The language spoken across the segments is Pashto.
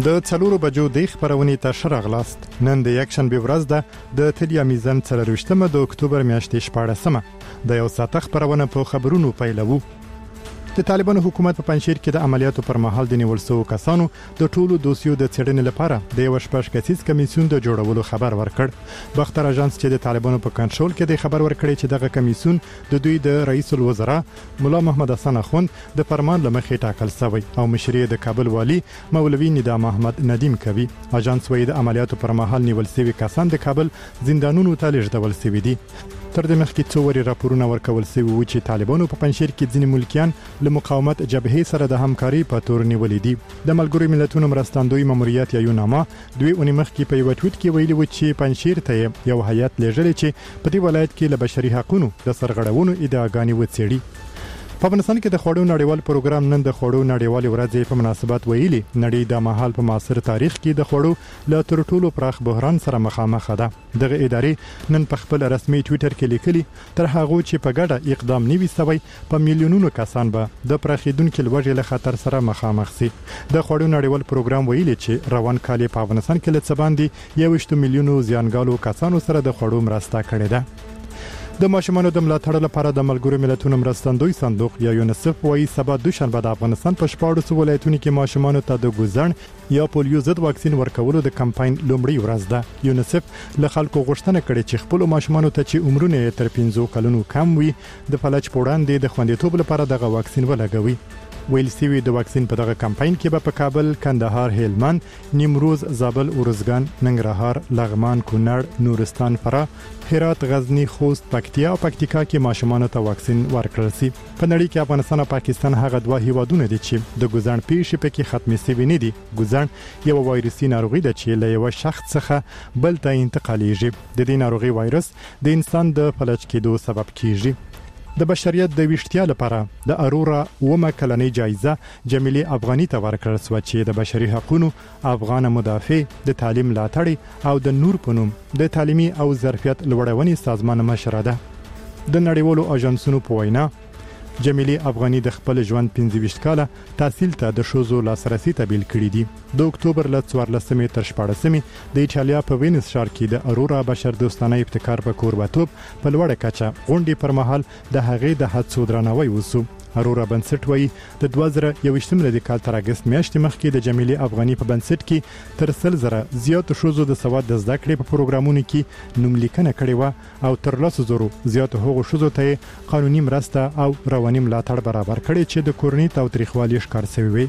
د 4 بجو د خبرونې ته شراغلاست. نن د یکشنبه ورځ ده د تلیامیزن 23 د اکتوبر میاشتې 14 د یو ساعت خبرونه په خبرونو پیلوو. د طالبانو حکومت په پنځیر کې د عملیاتو پر مهال د نیول شوو کسانو د ټولو دوسیو د څېړنې لپاره د یو شپږ کسیز کمیسیون د جوړولو خبر ورکړ. بختر اژانس چې د طالبانو په کنټرول کې د خبر ورکړی چې دغه کمیسیون د دوی د رئیس الوزرا مولا محمد حسن اخوند د فرمان لمخې ټاکل شوی او مشري د کابل والی مولوی ندام احمد ندیم کوي. اژانس وایي د عملیاتو پر مهال نیول شوي کسان د کابل زندانونو ته لیږدول شوي دي. تر دې مخکې څو وری راپورونه ورکول شوي وو چې طالبانو په پنځیر کې ځینې ملکیان له مقاومت جبهې سره د همکاري په تور نیولې دي. د ملګرو ملتونو مرستندوی ماموریت یا یوناما دوی اونۍ مخکې په یو ټویټ کې ویلي و چې پنځیر ته یو هیئت لیږلی چې په دې ولایت کې له بشري حقوقو د سرغړونو ادعاګانې وڅېړي. په افغانستان کې د خوړو نړیوال پروګرام نن د خوړو نړیوال ورځې په مناسبت ویلي نړۍ د مهال په معاصر تاریخ کې د خوړو له تر ټولو پراخ بحران سره مخامخ ده. دغه ادارې نن په خپل رسمي ټویټر کې لیکلي تر هغه چې په ګډه اقدام نیوي سوی په میلیونونو کسان به د پراخیدونکو لوږې له خطر سره مخامخ شي. د خوړو نړیوال پروګرام ویلي چې روان کال په افغانستان کې له څباندې 1 میلیونو زیانګالو کسانو سره د خوړو مرسته کړې ده. د ماشومانو د ملاتړ لپاره د ملګرو ملتونو مرستندوی صندوق یا یونیسف وايي سبا دوشنبه د افغانستان په 14 ولایتونو کې ماشومانو ته د ګوزن یا پولیو ضد واکسین ورکولو د کمپاین لومړی ورځ ده. یونیسف له خلکو غوښتنه کړې چې خپل ماشومانو ته چې عمرونه تر 15 کلونو کم وي د فلج په وړاندې د خوندیتوب لپاره دغه واکسین ولګوي. ویل سوي د واکسین په دغه کمپاین کې به په کابل، کندهار، هلمند، نیمروز، زابل، اورزګان، ننګرهار، لغمان، کونړ، نورستان، فراه، هرات، غزنی، خوست، پکتیا او پکتیکا کې ماشومانو ته واکسین ورکړل شي. په نړۍ کې افغانستان او پاکستان هغه دوه هیوادونه دي چې د ګوزن پیښې پکې ختمې شوي نه دي. ګوزن یو وایرسي ناروغي ده چې له یو شخص څخه بل ته انتقالیږي. د دې ناروغي وایرس د انسان د فلج کېدو سبب کیږي. د بشریت د ویشتیا لپاره د ارورا ومه کلنۍ جایزه جمیلې افغاني ته ورکړل شو چې د بشري حقوقو افغان مدافع د تعلیم ملاتړ او د نور په نوم د تعلیمي او ظرفیت لوړونې سازمان مشره ده. د نړیوالو اژانسونو په وینا جمیلې افغاني د خپل ژوند 15 کاله تحصیل ته د شوزو لاسرسي تبیل کړی دي. د اکتوبر ل 14 تر 14 د ایټالیا په وینس ښار کې د ارورا بشر دوستانه ابتکار په کوربتوب په لوړه کچه غونډې پر مهال د هغې د هڅو درناوی وسو. ارورا بنسټ وایي د 2021 کال تر اگست میاشتې مخکې د جمیلې افغاني په بنسټ کې تر 100,000 زیات شوزو د سواد د زده کړې په پروګرامونو کې نوملیکنه کړې و او تر 100,000 زیات هغو شوزو ته قانوني مرسته او رواني ملاتړ برابر کړي چې د کورنۍ تاوتریخوالي ښکار شوی وي.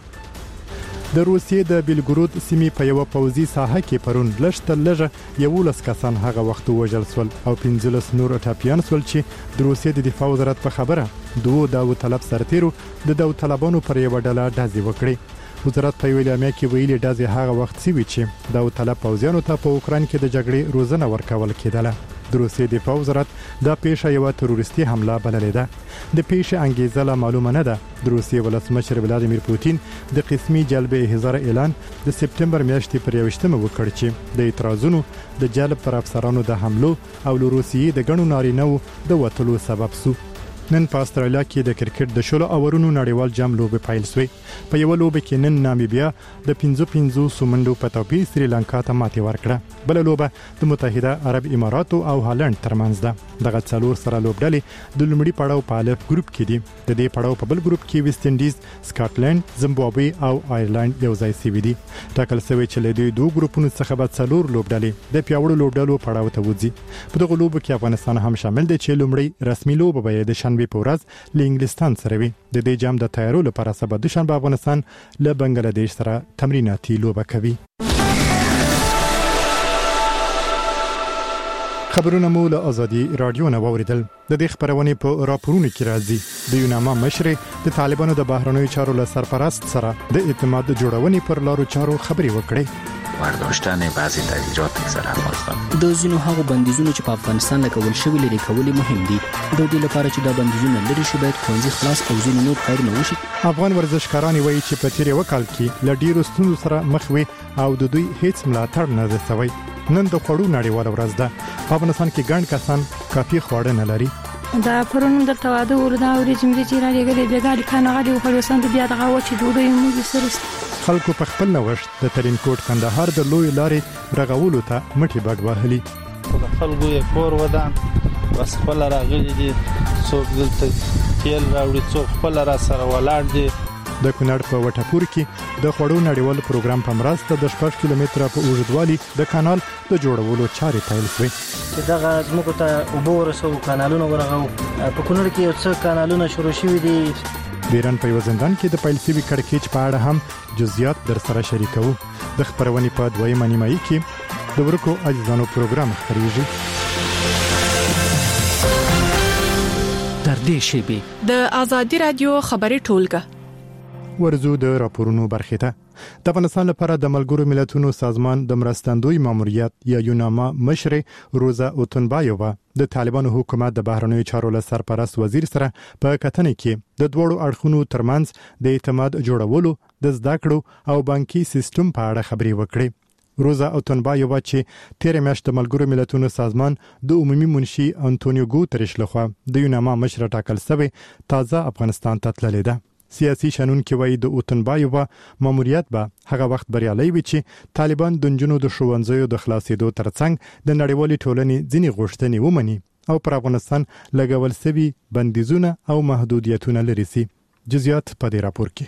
د روسیې د بیلګرود سیمې په یو پوځي ساحه کې پرون لږه 11 کسان هغه وخت وژل شول او 15 نور ټاپیان شول چې د روسیې د دفاع وزارت په خبره دوه داوطلب سرتیرو د داوطلبانو پر یو ډله ډزې وکړې. وزارت په ویلامه کې ویلي ډزې هغه وخت سوي چې داوطلب پوځیانو ته په اوکران کې د جګړې روزنه ورکول کېدله. د روسیې دفاع وزارت دا پیښه یو تروریستي حمله بللې ده. د پیښې انګیزه لا معلومه نه ده. د روسیې ولسمشر ولادیمیر پوتین د قسمي جلب احضار اعلان د سپټمبر میاشتې پر 21 وکړ چې د اعتراضونو د جلب پر افسرانو د حملو او له روسیې د غنو نارینه‌و د وټلو سبب شو. نن په استرالیا کې د کرکټ د شلو اورونو نړیوال جام لوبه پیل شوې. په یو لوبه کې نن نامیبیا د 15 سومندو په توپیر سریلانکا ته ماتې ورکړه. بل لوبه د متحده عرب اماراتو او هالند ترمنځ ده. دغه څلور سره لوبډلې د لومړي پړاو په الف ګروپ کې دي. د دې پړاو په بل ګروپ کې ویسټ انډیز، سکاټلند، زیمبابوې او آیرلند یو ځای شوي دي. ټاکل شوی چې له دوی دوه ګروپونو څخه به څلور لوبډلې د پیاوړو لوبډلو پړاو ته وځي. په دغه لوبو کې افغانستان هم شامل دی چې لومړی رسمي لوبه به د شنبه په ورځ له انګلستان سره وي. د دې جام د تیارولو لپاره سبا دوشنبه افغانستان له بنگلاديش سره تمریناتي لوبه کوي. خبرونه مو له ازادي رادیو نه واوریدل. د دې خبرونه په راپورونو کې راځي. د یوناما مشر د طالبانو د بهرنیو چارو له سرپرست سره د اعتماد جوړونې پر لارو چارو خبري وکړي. برداشتن بعضی تغییرات در افغانستان. د ځینو هغو بندیزونو چې په افغانستان لګول شوي لري کول مهم دي. د دې لپاره چې دا بندیزونه لري شي باید ښوونځي خلاص او ځینو نور کارونه وشي. افغان ورزشکاران وایي چې په تیر وکال کې له ډیرو ستونزو سره مخ وي او د دوی هیڅ ملاتړ نه شوی. نن د خوړو نړیواله ورځ ده. په افغانستان کې ګڼ کسان کافي خواړه نه لري. دا پرون د تواده وردا او رجیم دي چې را لګلې بیګاری کانه غړي او خلوسان د بیا دغه وچې ډوډۍ موږ سره خلکو په خپل نوښت د ترینکوټ کندهار د لوی لارې رغولو ته مټي بډ وهلي. د خلکو یې کور ودان بس خپل راغلي دي، څوک دلته تیل راوړي، څوک خپل را سره ولاړ دي. د کونړ په وټپور کې د خوړو نړیوال پروګرام په مرسته د 6 کیلومتره په اوږدوالي د کانال د جوړولو چارې پیل شوې. دغه زموږ ته اوبه ورسو، کانالونه ورغو. په کونړ کې یو څه کانالونه شروع شوي دي. بیرن په وزندان کې د پیل شوي کړکېچ په اړه هم جزئیات در سره شریکو. د خبرونې په دویمه نیمایي کې د ورکو عزیزانو پروګرام خبريږي. تر دې شیبې د آزادي رادیو خبري ټولګه ورزو د راپورونو برخه ته. د افغانستان لپاره د ملګرو ملتونو سازمان د مرستندوی ماموریت یا یوناما مشر روزا اوتنبایووا د طالبانو حکومت د بهرنیو چارو له سرپرست وزیر سره په کتنې کې د دوړو اړخونو ترمنځ د اعتماد جوړولو، د زده کړو او بانکي سیستم په اړه خبرې وکړې. روزا اوتنبایووا چې تیر میاشت د ملګرو ملتونو سازمان د عمومي منشي انټونیو ګوتریش لخوا د یوناما مشر ټاکل شوی تازه افغانستان ته تللی ده. سیاسي شنونکي وایي د اوتنبایووا ماموریت به هغه وخت بریالي وي چې طالبان د نجونو د ښوونځیو د خلاصېدو ترڅنګ د نړیوالې ټولنې ځینې غوښتنې ومني او پر افغانستان لګول شوي بندیزونه او محدودیتونه لري سي. جزئیات په دې راپور کې.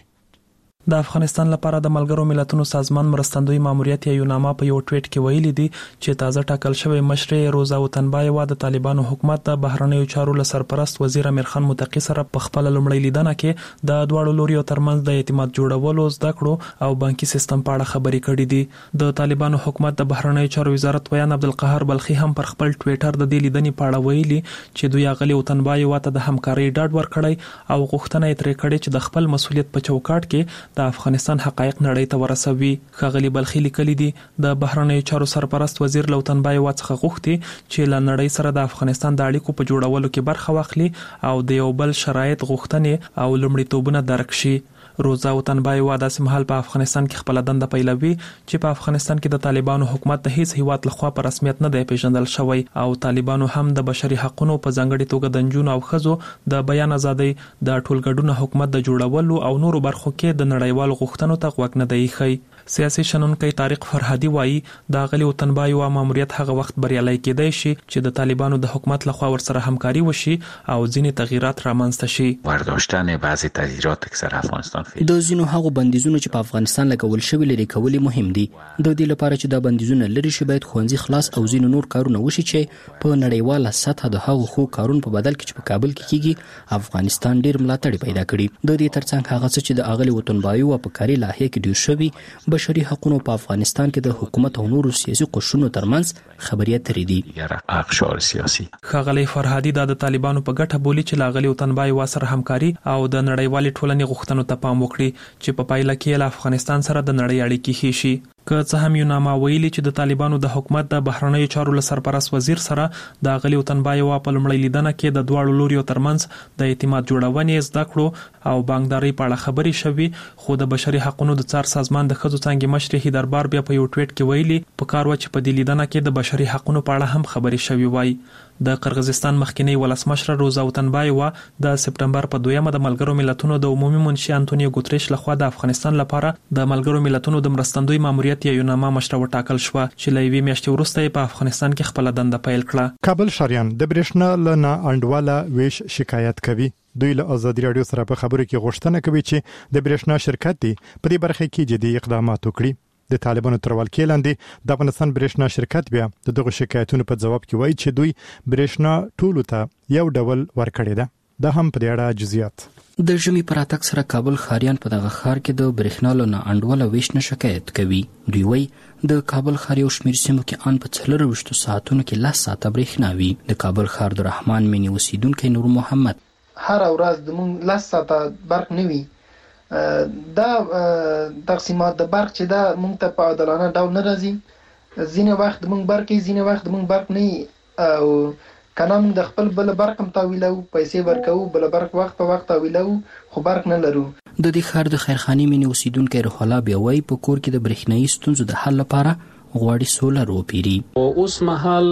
د افغانستان لپاره د ملګرو ملتونو سازمان مرستندوی ماموریت یا یوناما په یو ټویټ کې ویلي دي چې تازه ټاکل شوی مشر روزا اوتنبایووا د طالبانو حکومت د بهرنیو چارو له سرپرست وزیر امیر خان متقی سره په خپل لومړی لیدنه کې د دواړو لوريو ترمنځ د اعتماد جوړولو، زده کړو او بانکي سیستم په اړه خبرې کړې دي. د طالبانو حکومت د بهرنیو چارو وزارت ویان عبدالقهار بلخي هم پر خپل ټویټر د دې لیدنې په اړه ویلي چې دوی اغلی اوتنبایووا ته د همکارۍ ډاډ ورکړی او غوښتنه یې ترې کړې چې د خپل مسولیت په چوکاټ کې د افغانستان حقایق نړۍ ته ورسوي. ښاغلي بلخي لیکلي دي د بهرنیو چارو سرپرست وزیر اوتنبایووا څخه غوښتي چې له نړۍ سره د افغانستان د اړیکو په جوړولو کې برخه واخلي او د یو بل شرایط، غوښتنې او لومړیتوبونه درک شي. روزا اوتنبایووا د سمحال په افغانستان کې خپل دنده پیلوي چې په افغانستان کې د طالبانو حکومت د هیڅ هیواد لخوا په رسمیت نه دی پیژندل شوی او طالبانو هم د بشري حقوقو په ځانګړي توګه د نجونو او ښځو د بیان ازادۍ، د ټولګډون حکومت د جوړولو او نورو برخو کې د نړیوالو غوښتنو ته غوږ نه دی ایښی. سیاسي شنونکی طارق فرهادي وایي د غلی اوتنبایووا ماموریت هغه وخت بریالي کېدای شي چې د طالبانو د حکومت لخوا ورسره همکاري وشي او ځینې تغییرات رامنځته شي. برداشتن بعضی تغییرات که سر افغانستان د ځینو هغو بندیزونو چې په افغانستان لګول شوي لري کول مهم دي. د دې لپاره چې دا بندیزونه لري شي باید ښوونځي خلاص او ځینو نور کارونه وشي چې په نړیواله سطح د هغو خو کارونو په بدل کې چې په کابل کې کیږي افغانستان ډیر ملاتړ پیدا کړي. د دې ترڅنګ هغه څه چې د اغلی اوتنبایووا په کاري لایحه کې ډیر شوي بشري حقوقو په افغانستان کې د حکومت او نورو سیاسي قشرونو ترمنځ خبري اترې دي. اقشار سیاسي ښاغلي فرهادي د طالبانو په ګټه بولی چې لاغلي اوتنبایووا سره همکاري او د نړیوالې ټولنې غوښتنو ته پام وکړي چې په پایله کې له افغانستان سره د نړۍ اړیکې ښې شي. که څه هم یوناما ویلي چې د طالبانو د حکومت د بهرنیو چارو له سرپرست وزیر سره د غلی اوتنبایووا په لومړی لیدنه کې د دواړو لوريو ترمنځ د اعتماد جوړونې، زده کړو او بانکداري په اړه خبرې شوي، خو د بشري حقوقو د څار سازمان د ښځو څانګې مشر هیدربار بیا په یو ټویټ کې ویلي په کار و چې په دې لیدنه کې د بشري حقوقو په اړه هم خبرې شوي وای. د قرغیزستان مخکنی ولسمشر روزا اوتنبایووا د سپټمبر په 2 د ملګرو ملتونو د عمومي منشي انټونیو ګوتریش لخوا د افغانستان لپاره د ملګرو ملتونو د مرستندوی ماموریت یا یوناما مشر وټاکل شو چې لوي میاشتې وروسته په افغانستان کې خپل دنده پیل کړه. کابل شریان د برېښنا لنا انډواله ویش شکایت کوي. دوی له آزادي رادیو سره په خبرو کې غوښتنه کوي چې د برېښنا شرکت دی په دې برخه کې جدي اقدامات وکړي. د طالبانو تر ولکې لاندې د افغانستان برېښنا شرکت بیا د دغه شکایتونو په جواب کې وایي چې دوی برېښنا ټولو ته یو ډول ورکړي ده. دا هم په دې اړه جزئیات. د ژمي پر اتک سره کابل ښاریان په دغه ښار کې د برېښنا له انډواله ویش نه شکایت کوي. دوی وایي د کابل ښار یو شمېر سیمو کې ان په 24 ساعتونو کې 10 ساعته برېښنا وي. د کابل ښار د رحمان مینی اوسیدونکو نور محمد هر ورځ د مونږ 10 ساعته برق نه وي. دا تقسیمات د برق چې دا مونږ ته په عادلانه ډول نه راځي. ځینې وخت مونږ برق ځینې وخت مونږ برق نه او کنه مونږ د خپل بل برق هم تاویلو، پیسې ورکو، بل برق وخت په وخت تاویلو، خو برق نه لرو. د دې ښار د خیرخاني مینی اوسیدونکو روح الله بیا وایي په کور کې د برېښنایي ستونزو د حل لپاره غواړي سولر وپیري. اوس مهال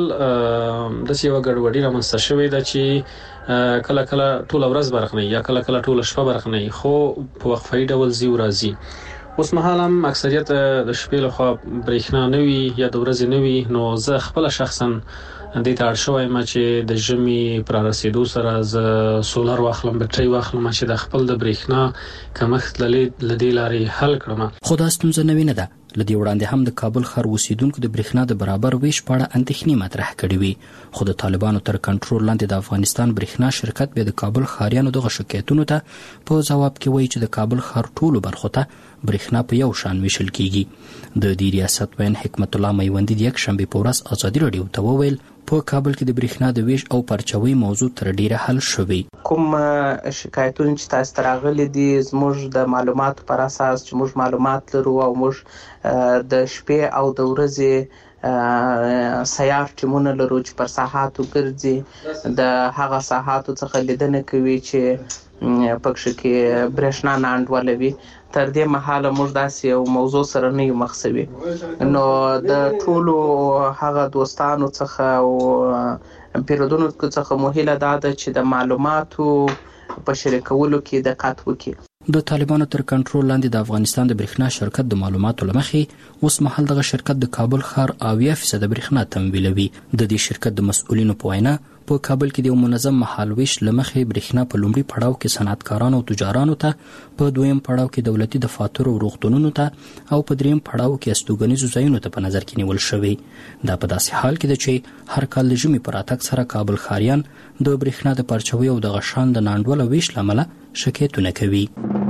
د سیوا ګډوډي رامنځته شوې ده چې کله کله ټول ورځ برق نه یا کله کله ټول شپه برق نه، خو په وقفه‌ای ډول زی ورځي اوس مهال هم اکثریت د شپې لخوا برېښنا نه وي یا د ورځې نه وي، نو زه خپل شخصا د دې اړ شوی ما چې د ژمي پر رسیدو سره ز سولر واخلم، بیټرۍ واخلم چې د خپل د برېښنا کمښت لدې لارې حل کړم. خو دا ستونزه نه ویني ده. لدې وړاندې هم د کابل ښار اوسیدونکو د برېښنا د برابر ویش په اړه اندېښنې مطرح کړې وي، خو د طالبانو تر کنټرول لاندې د افغانستان برېښنا شرکت به د کابل ښاریانو دغه شکایتونو ته په جواب کې وایي چې د کابل ښار ټولو برخو ته برېښنا په یو شان ویشل کیږي. د دې ریاست وین حکمت الله میوندي د یک شنبه په ورځ ازادي رادیو ته وویل په کابل کې د برېښنا د ویش او پرچاوي موضوع تر ډیره حل شوی. کوم شکایتونه چې تاسو تراغلي دي زموږ د معلوماتو پر اساس چې موږ معلومات لرو او موږ د شپې او د ورځې سیار ټیمونه لرو چې پر ساحاتو ګرځي، د هغه ساحاتو څخه لیدنه کوي چې پکښ کې برېښنا نه انډولوي. تر دې مهاله موږ داسې یو موضوع سره نه یو مخ شوي، نو د ټولو هغه دوستانو څخه او پیرودونکو څخه مو هیله ده چې د معلوماتو په شریکولو کې دقت وکړي. د طالبانو تر کنټرول لاندې د افغانستان د برېښنا شرکت د معلوماتو لمخې اوس مهال دغه شرکت د کابل ښار 80% برېښنا تمویلوي. د دې شرکت د مسؤلینو په وینا په کابل کې د یو منظم مهالویش لمخې برېښنا په لومړي پړاو کې صنعتکارانو او تجارانو ته، په دویم پړاو کې دولتي دفاتر او روغتونونو ته، او په دریم پړاو کې استوګنیزو ځایونو ته په نظر کې نیول شوی. دا په داسې حال کې ده چې هر کال د ژمي پر راتګ سره کابل ښاریان د برېښنا د پرچاوي او د غشان د ناانډوله ویش له امله شکایتونه کوي.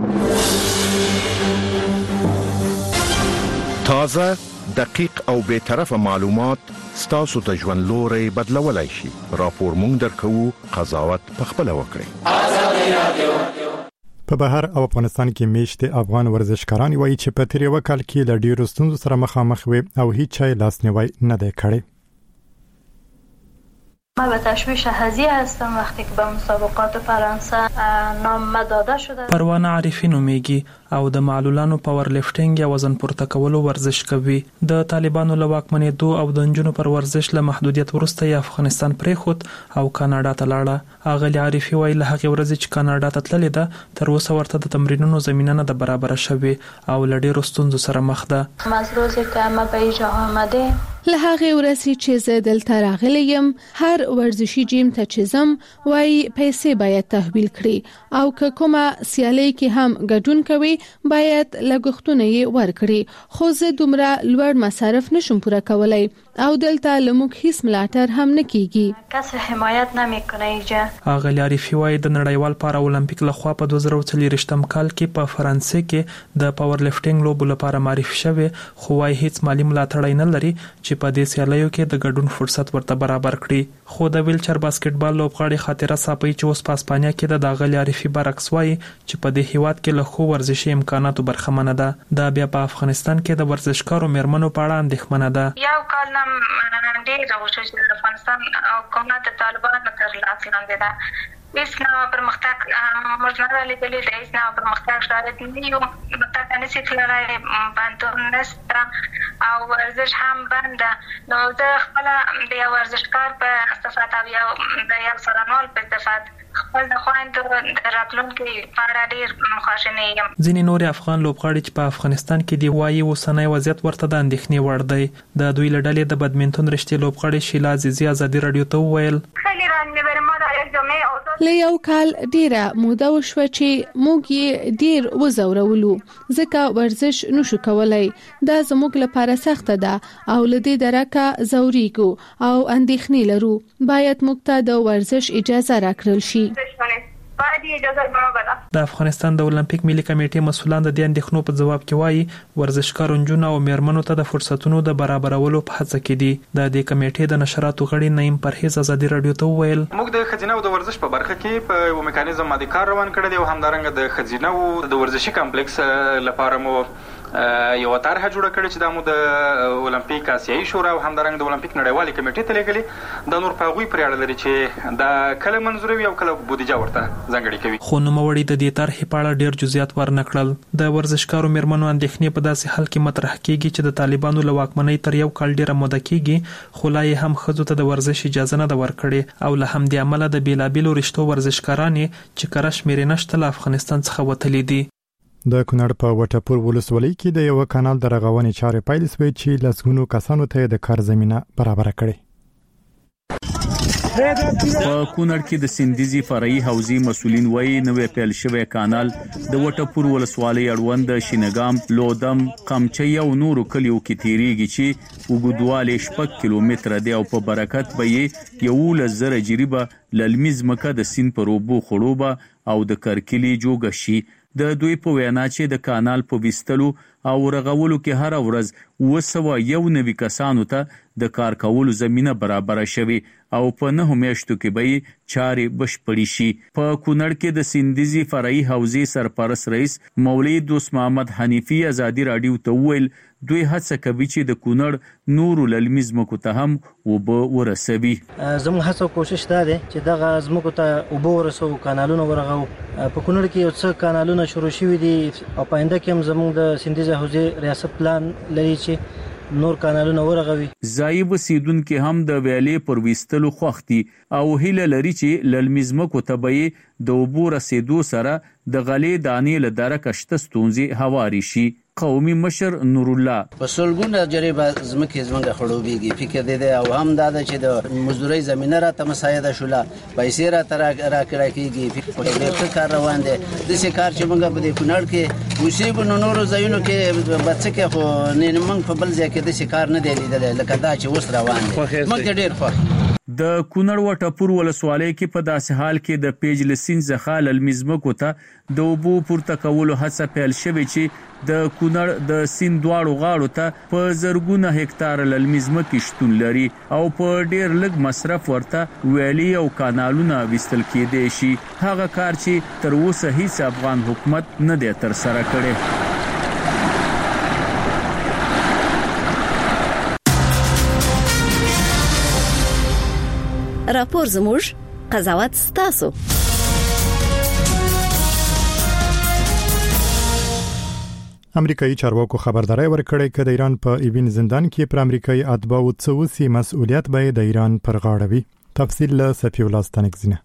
تازه، دقیق او بی‌طرفه معلومات ستاسو د ژوند لوري بدلولای شي. راپور مونږ درکوو، قضاوت پخپله وکړئ. په بهر او افغانستان کې میشت افغان ورزشکاران وایي چې په تیر وکال کې له ډیرو ستونزو سره مخامخ وي او هیڅ چا لاسنیوی نه دی کړی. من به تشویش هزی هستم وقتی که به مسابقات فرانسه نام داده شده. پروانه عارفی نومیږي او د معلولانو پاور لیفټینګ یا وزن پورته کولو ورزش کوي. د طالبانو له واکمنېدو او د نجونو پر ورزش له محدودیت وروسته یې افغانستان پرېښود او کاناډا ته لاړه. اغلی عارفی وایي له هغې ورځې چې کاناډا ته تللې ده تر اوسه ورته د تمرینونو زمینه نه ده برابره شوې او له ډېرو ستونزو سره مخ ده. از روزی که ما به اینجا آمده له هغې ورځې چې زه دلته راغلی یم هر ورزشي جیم ته چې ځم وایي پیسې باید تحویل کړي او که کومه سیالۍ کې هم ګډون کوي باید لګښتونه یې ورکړي، خو زه دومره لوړ مصارف نشم پوره کولی او دلته له موږ هیڅ ملاتړ هم نه کیږي. کس حمایت نمیکنه اینجا. اغلی عارفی وایي د نړیوال پارا اولمپیک لخوا په 2024 کال کې په فرانسې کې د پاور لیفټینګ لوبو لپاره معرفي شوی، خو وایي هیڅ مالی ملاتړ نه لري چې په دې سیالیو کې د ګډون فرصت ورته برابر کړي. خو د ویلچر باسکټبال لوبغاړي خاطره صاپي چې اوس په اسپانیا کې د اغلی عارفی برعکس وایي چې په دې هیواد کې له خو ورزشي امکاناتو برخمنه ده. دا بیا په افغانستان کې د ورزشکارو میرمنو په اړه اندېښمنه ده. یو کال نم ډېر راوښه چې د افغانستان حکومت د طالبانو تر لاس لاندې ده. هیڅ نوع پرمختګ موږ نه لیدلی دی، هیڅ نوع پرمختګ شاید نه یو متأ نشي تللی، بندون نشته او ورزش هم بنده. نو زه خپل د یو ورزشکار په صفت او د یو سرنوال په صفت خپل د خویندو د راتلونکي په اړه ډېر خواشینی یم. ځینې نور افغان لوبغاړي چې په افغانستان کې دی وایي اوسنی وضعیت ورته د اندېښنې وړ دی. د دوی له ډلې د بدمنټون رشتې لوبغاړي شیلا عزیزي ازادي رادیو ته وویل له یو کال ډیره موده وشوه چې موږ یې ډیر وزورولو ځکه ورزش نشو کولای. دا زموږ لپاره سخته ده او له دې درکه زوریږو او اندېښنې لرو. باید موږ ته د ورزش اجازه راکړل شي. د افغانستان د اولمپیک ملي کمیټې مسؤلان د دې اندېښنو په ځواب کې وایي ورزشکارو نجونو او میرمنو ته د فرصتونو د برابرولو په هڅه کې دي. د دې کمیټې د نشراتو غړي نعیم پرهیز ازادي رادیو ته وویل موږ د خزینه او د ورزش په برخه کې په یو میکانیزم باندې کار روان کړی دی او همدارنګه د خزینه او د ورزشي کمپلیکس لپاره مو یو طرحه جوړه کړې چې د مو د اولمپیک آسیایي شورا او همدارنګه د اولمپیک نړیوالې کمیټې ته لېږلي. د نور په هغوی پرې اړه لري چې دا کله منظوروي او کله بودیجه ورته ځانګړې کوي. خو نوموړي د دې طرحې په اړه ډېر جزئیات ورنه کړل. د ورزشکارو میرمنو اندېښنې په داسې حال کې مطرح کیږي چې د طالبانو له واکمنۍ تر یو کال ډېره موده کیږي، خو لا یې هم ښځو ته د ورزش اجازه نه ده ورکړې او له همدې امله د بېلابېلو رشتو ورزشکارانې چې کره شمېرې نشته له افغانستان څخه وتلي دي. د کونړ په وټپور ولسوالۍ کې د یو کانال د رغونې چارې پیل شوې چې لسګونو کسانو ته د کار زمينه برابر کړي. په کونړ کې د سندیزي فرعي حوزې مسولین وایي نوې پیل شوی کانال د وټپور ولسوالۍ اړوند شینګام، لودم، قمچي او نورو کلیو کې تیریږي چې وګړواله 6 کیلومتره دی او په برکت به یې یو لزر جریبه للمیز مکه د سین پر اوبو خړوبه او د کرکلی جوګ شي. د دوی په وینا چې د کانال په وستلو او رغولو کې هر ورځ 291 کسانو ته د کار کولو زمينه برابر شوي او په 9 میاشتو کې به چارې بشپړې شي. په کونړ کې د سندیزي فرعي حوزې سرپرست رئیس مولوی دوست محمد حنیفی ازادي رادیو ته ویل دوی هڅه کوي چې د کونړ نورو للمیز مکو ته هم وبو ورسوي. زموږ هڅه کوشش دا دی چې دغه زموږ ته وبو ورسو، کانالونه ورغو. په کونړ کې یو څه کانالونه شروع شوي دي او پاینده کې هم زموږ د سندیزي حوزې ریاست پلان لري چې نور کانالونه ورغوي. زایب سیدونکو هم د ویلې پر وستلو خوختي او هیله لري چې للمیزمکو تبعی د وبو رسیدو سره د غلې دانې له درکه شته ستونزې هواري شي. قومي مشر نور الله په سلګونه جریبه زمکه زمنګ خړوبېږي. فکر دې او هم دا چې د مزدوري زمينه را ته مساعده شوله، پیسې را تر راکړه کیږي. په دې کار روان دي. د څه کار چې موږ په دې کونړ کې مصیبت نورو ځایونو کې بچکه خو نه موږ په بل ځای کې د څه کار نه دی لیدل لکه دا چې وس روان دي. موږ ډېر خوښ. د کونړ وټپور ولسوالۍ کې په داسې حال کې د پیج لسین ځخه للمیزمکو ته د وبو پورته کولو هڅه پیل شوې چې د کونړ د سین دواړو غاړو ته په زرګونه هکتار للمیزمکې شتون لري او په ډیر لږ مصرف ورته ویلي او کانالونه وستل کېدي شي. هغه کار چې تر اوسه هیڅ افغان حکومت نه دی تر سره کړی. راپور زموږ، قضاوت ستاسو. امریکایي چارواکو خبرداري ورکړې چې د ایران په ایوین زندان کې پر امریکایي اتباعو څوسي مسؤلیت به د ایران پر غاړه وي. تفصیل له سفی الله ستنګزنه.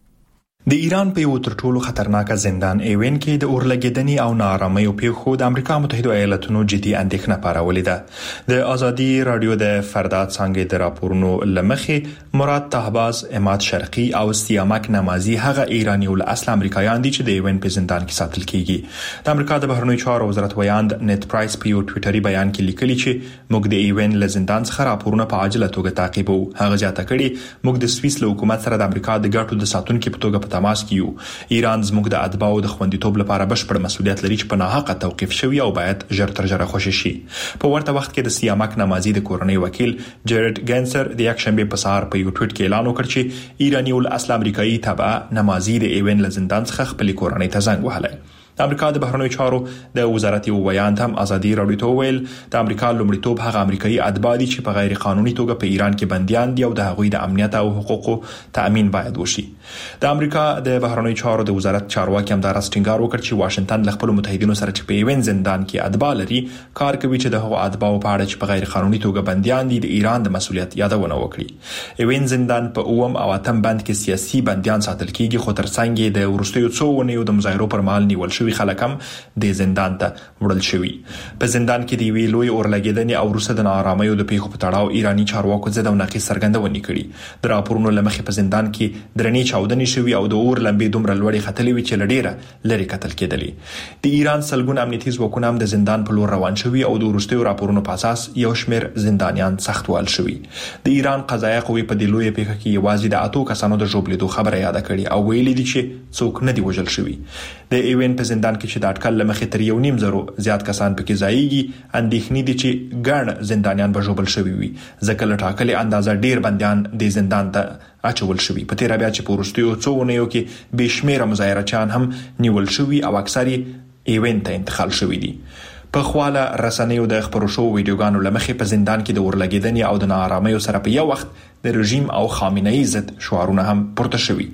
د ایران په یو تر ټولو خطرناک زندان ایوین کې د اورلګیدنې او ناارامۍ پیښو د امریکا متحده ایالاتونو جدي اندېښنه پارولې ده. د ازادي رادیو د فردات څنګه د راپورونو لمخې مراد طهباز، اماد شرقي او سیامک نمازي هغه ایرانی ول اصل امریکایان دي چې د ایوین په زندان کې ساتل کیږي. د امریکا د بهرنیو چارو وزارت ویاند نت پرایس په یو ټوئیټري بیان کې لیکلي چې موږ د ایوین له زندان څخه راپورونه په عاجله توګه تعقیبو. هغه ځاته کړي موږ د سویس له حکومت سره د امریکا د ګټو د ساتونکو په توګه تماس کیو. ایران زموږ د اتباعو د خوندیتوب لپاره بشپړ مسؤلیت لري چې په ناحقه توقيف شوی او باید ژر تر ژره خوشی شي. په ورته وخت کې د سیامک نمازي د کورنۍ وکیل جیرد ګنسر د یک شنبه په سهار په یو ټویټ کې اعلان وکړ چې ایرانی ول اصل امریکایي تبع نمازي د ایوین له زندان څخه خپل کورنۍ ته زنګ وهلی. د امریکا د بهرنیو چارو د وزارت یو ویاند هم ازادي رادیو ته ویل د امریکا لومړیتوب هغه امریکایي اتباع دي چې په غیر قانوني توګه په ایران کې بنديان دي او د هغوی د امنیت او حقوقو تأمین باید وشي. د امریکا د بهرنیو چارو د وزارت چارواکي هم دا راستنګار وکړ چې واشنگټن له خپل متحدینو سره چې په ایوین زندان کې اتباع لري کار کوي چې د هغو اتباع په اړه چې په غیر قانوني توګه بنديان دي د ایران د مسؤلیت یادونه وکړي. ایوین زندان په اوم او اتم بند کې سیاسي بنديان ساتل کیږي خو ترڅنګ د ورستیو څو ونیو د مظاهرو پر مهال نیول شوی خلک هم د زندان ته وړل شوی. په زندان کې دی وی لوی اورلګیدنې او روسه د ناارامۍ د پیښو په تړاو ایرانی چارواکو زده او نقیص څرګندونې کړي. د راپورونو لمخې په زندان کې درنې چاودنې شوی او د اور لمبې دومره لوړې خطلې وی چې لډیره لري قتل کېدلې. د ایران سلګون امنیتي ځواکونه هم د زندان په لور روان شوی او د ورستیو راپورونو په اساس یو شمېر زندانیان سختوال شوی. د ایران قضایه قوې په دې لوی پیښه کې یوازې د اتو کسانو د ژوبلیدو خبره یاد کړي او ویلي دي چې څوک نه دی وژل شوی. د ایوین په زندان کې چې د اټکل لمخې تر 1.5 زیات کسان پکې ځایږي اندېښنې دي چې ګڼ زندانیان به ژوبل شوي وي ځکه له ټاکلې اندازه ډیر بنديان د زندان ته اچول شوي. په تیر بیا چې پورستیو څو ونیو کې بشمیره مظاهرچیان هم نیول شوي او اکثر ایوین ته انتقال شوي دي. په خواله رسنیو د خبرو شو ویډیوګانو لمخې په زندان کې د ورلګیدنې او د ناارامۍ سره په یو وخت د رژیم او خامنه‌ای ضد شعارونه هم پورته شوي.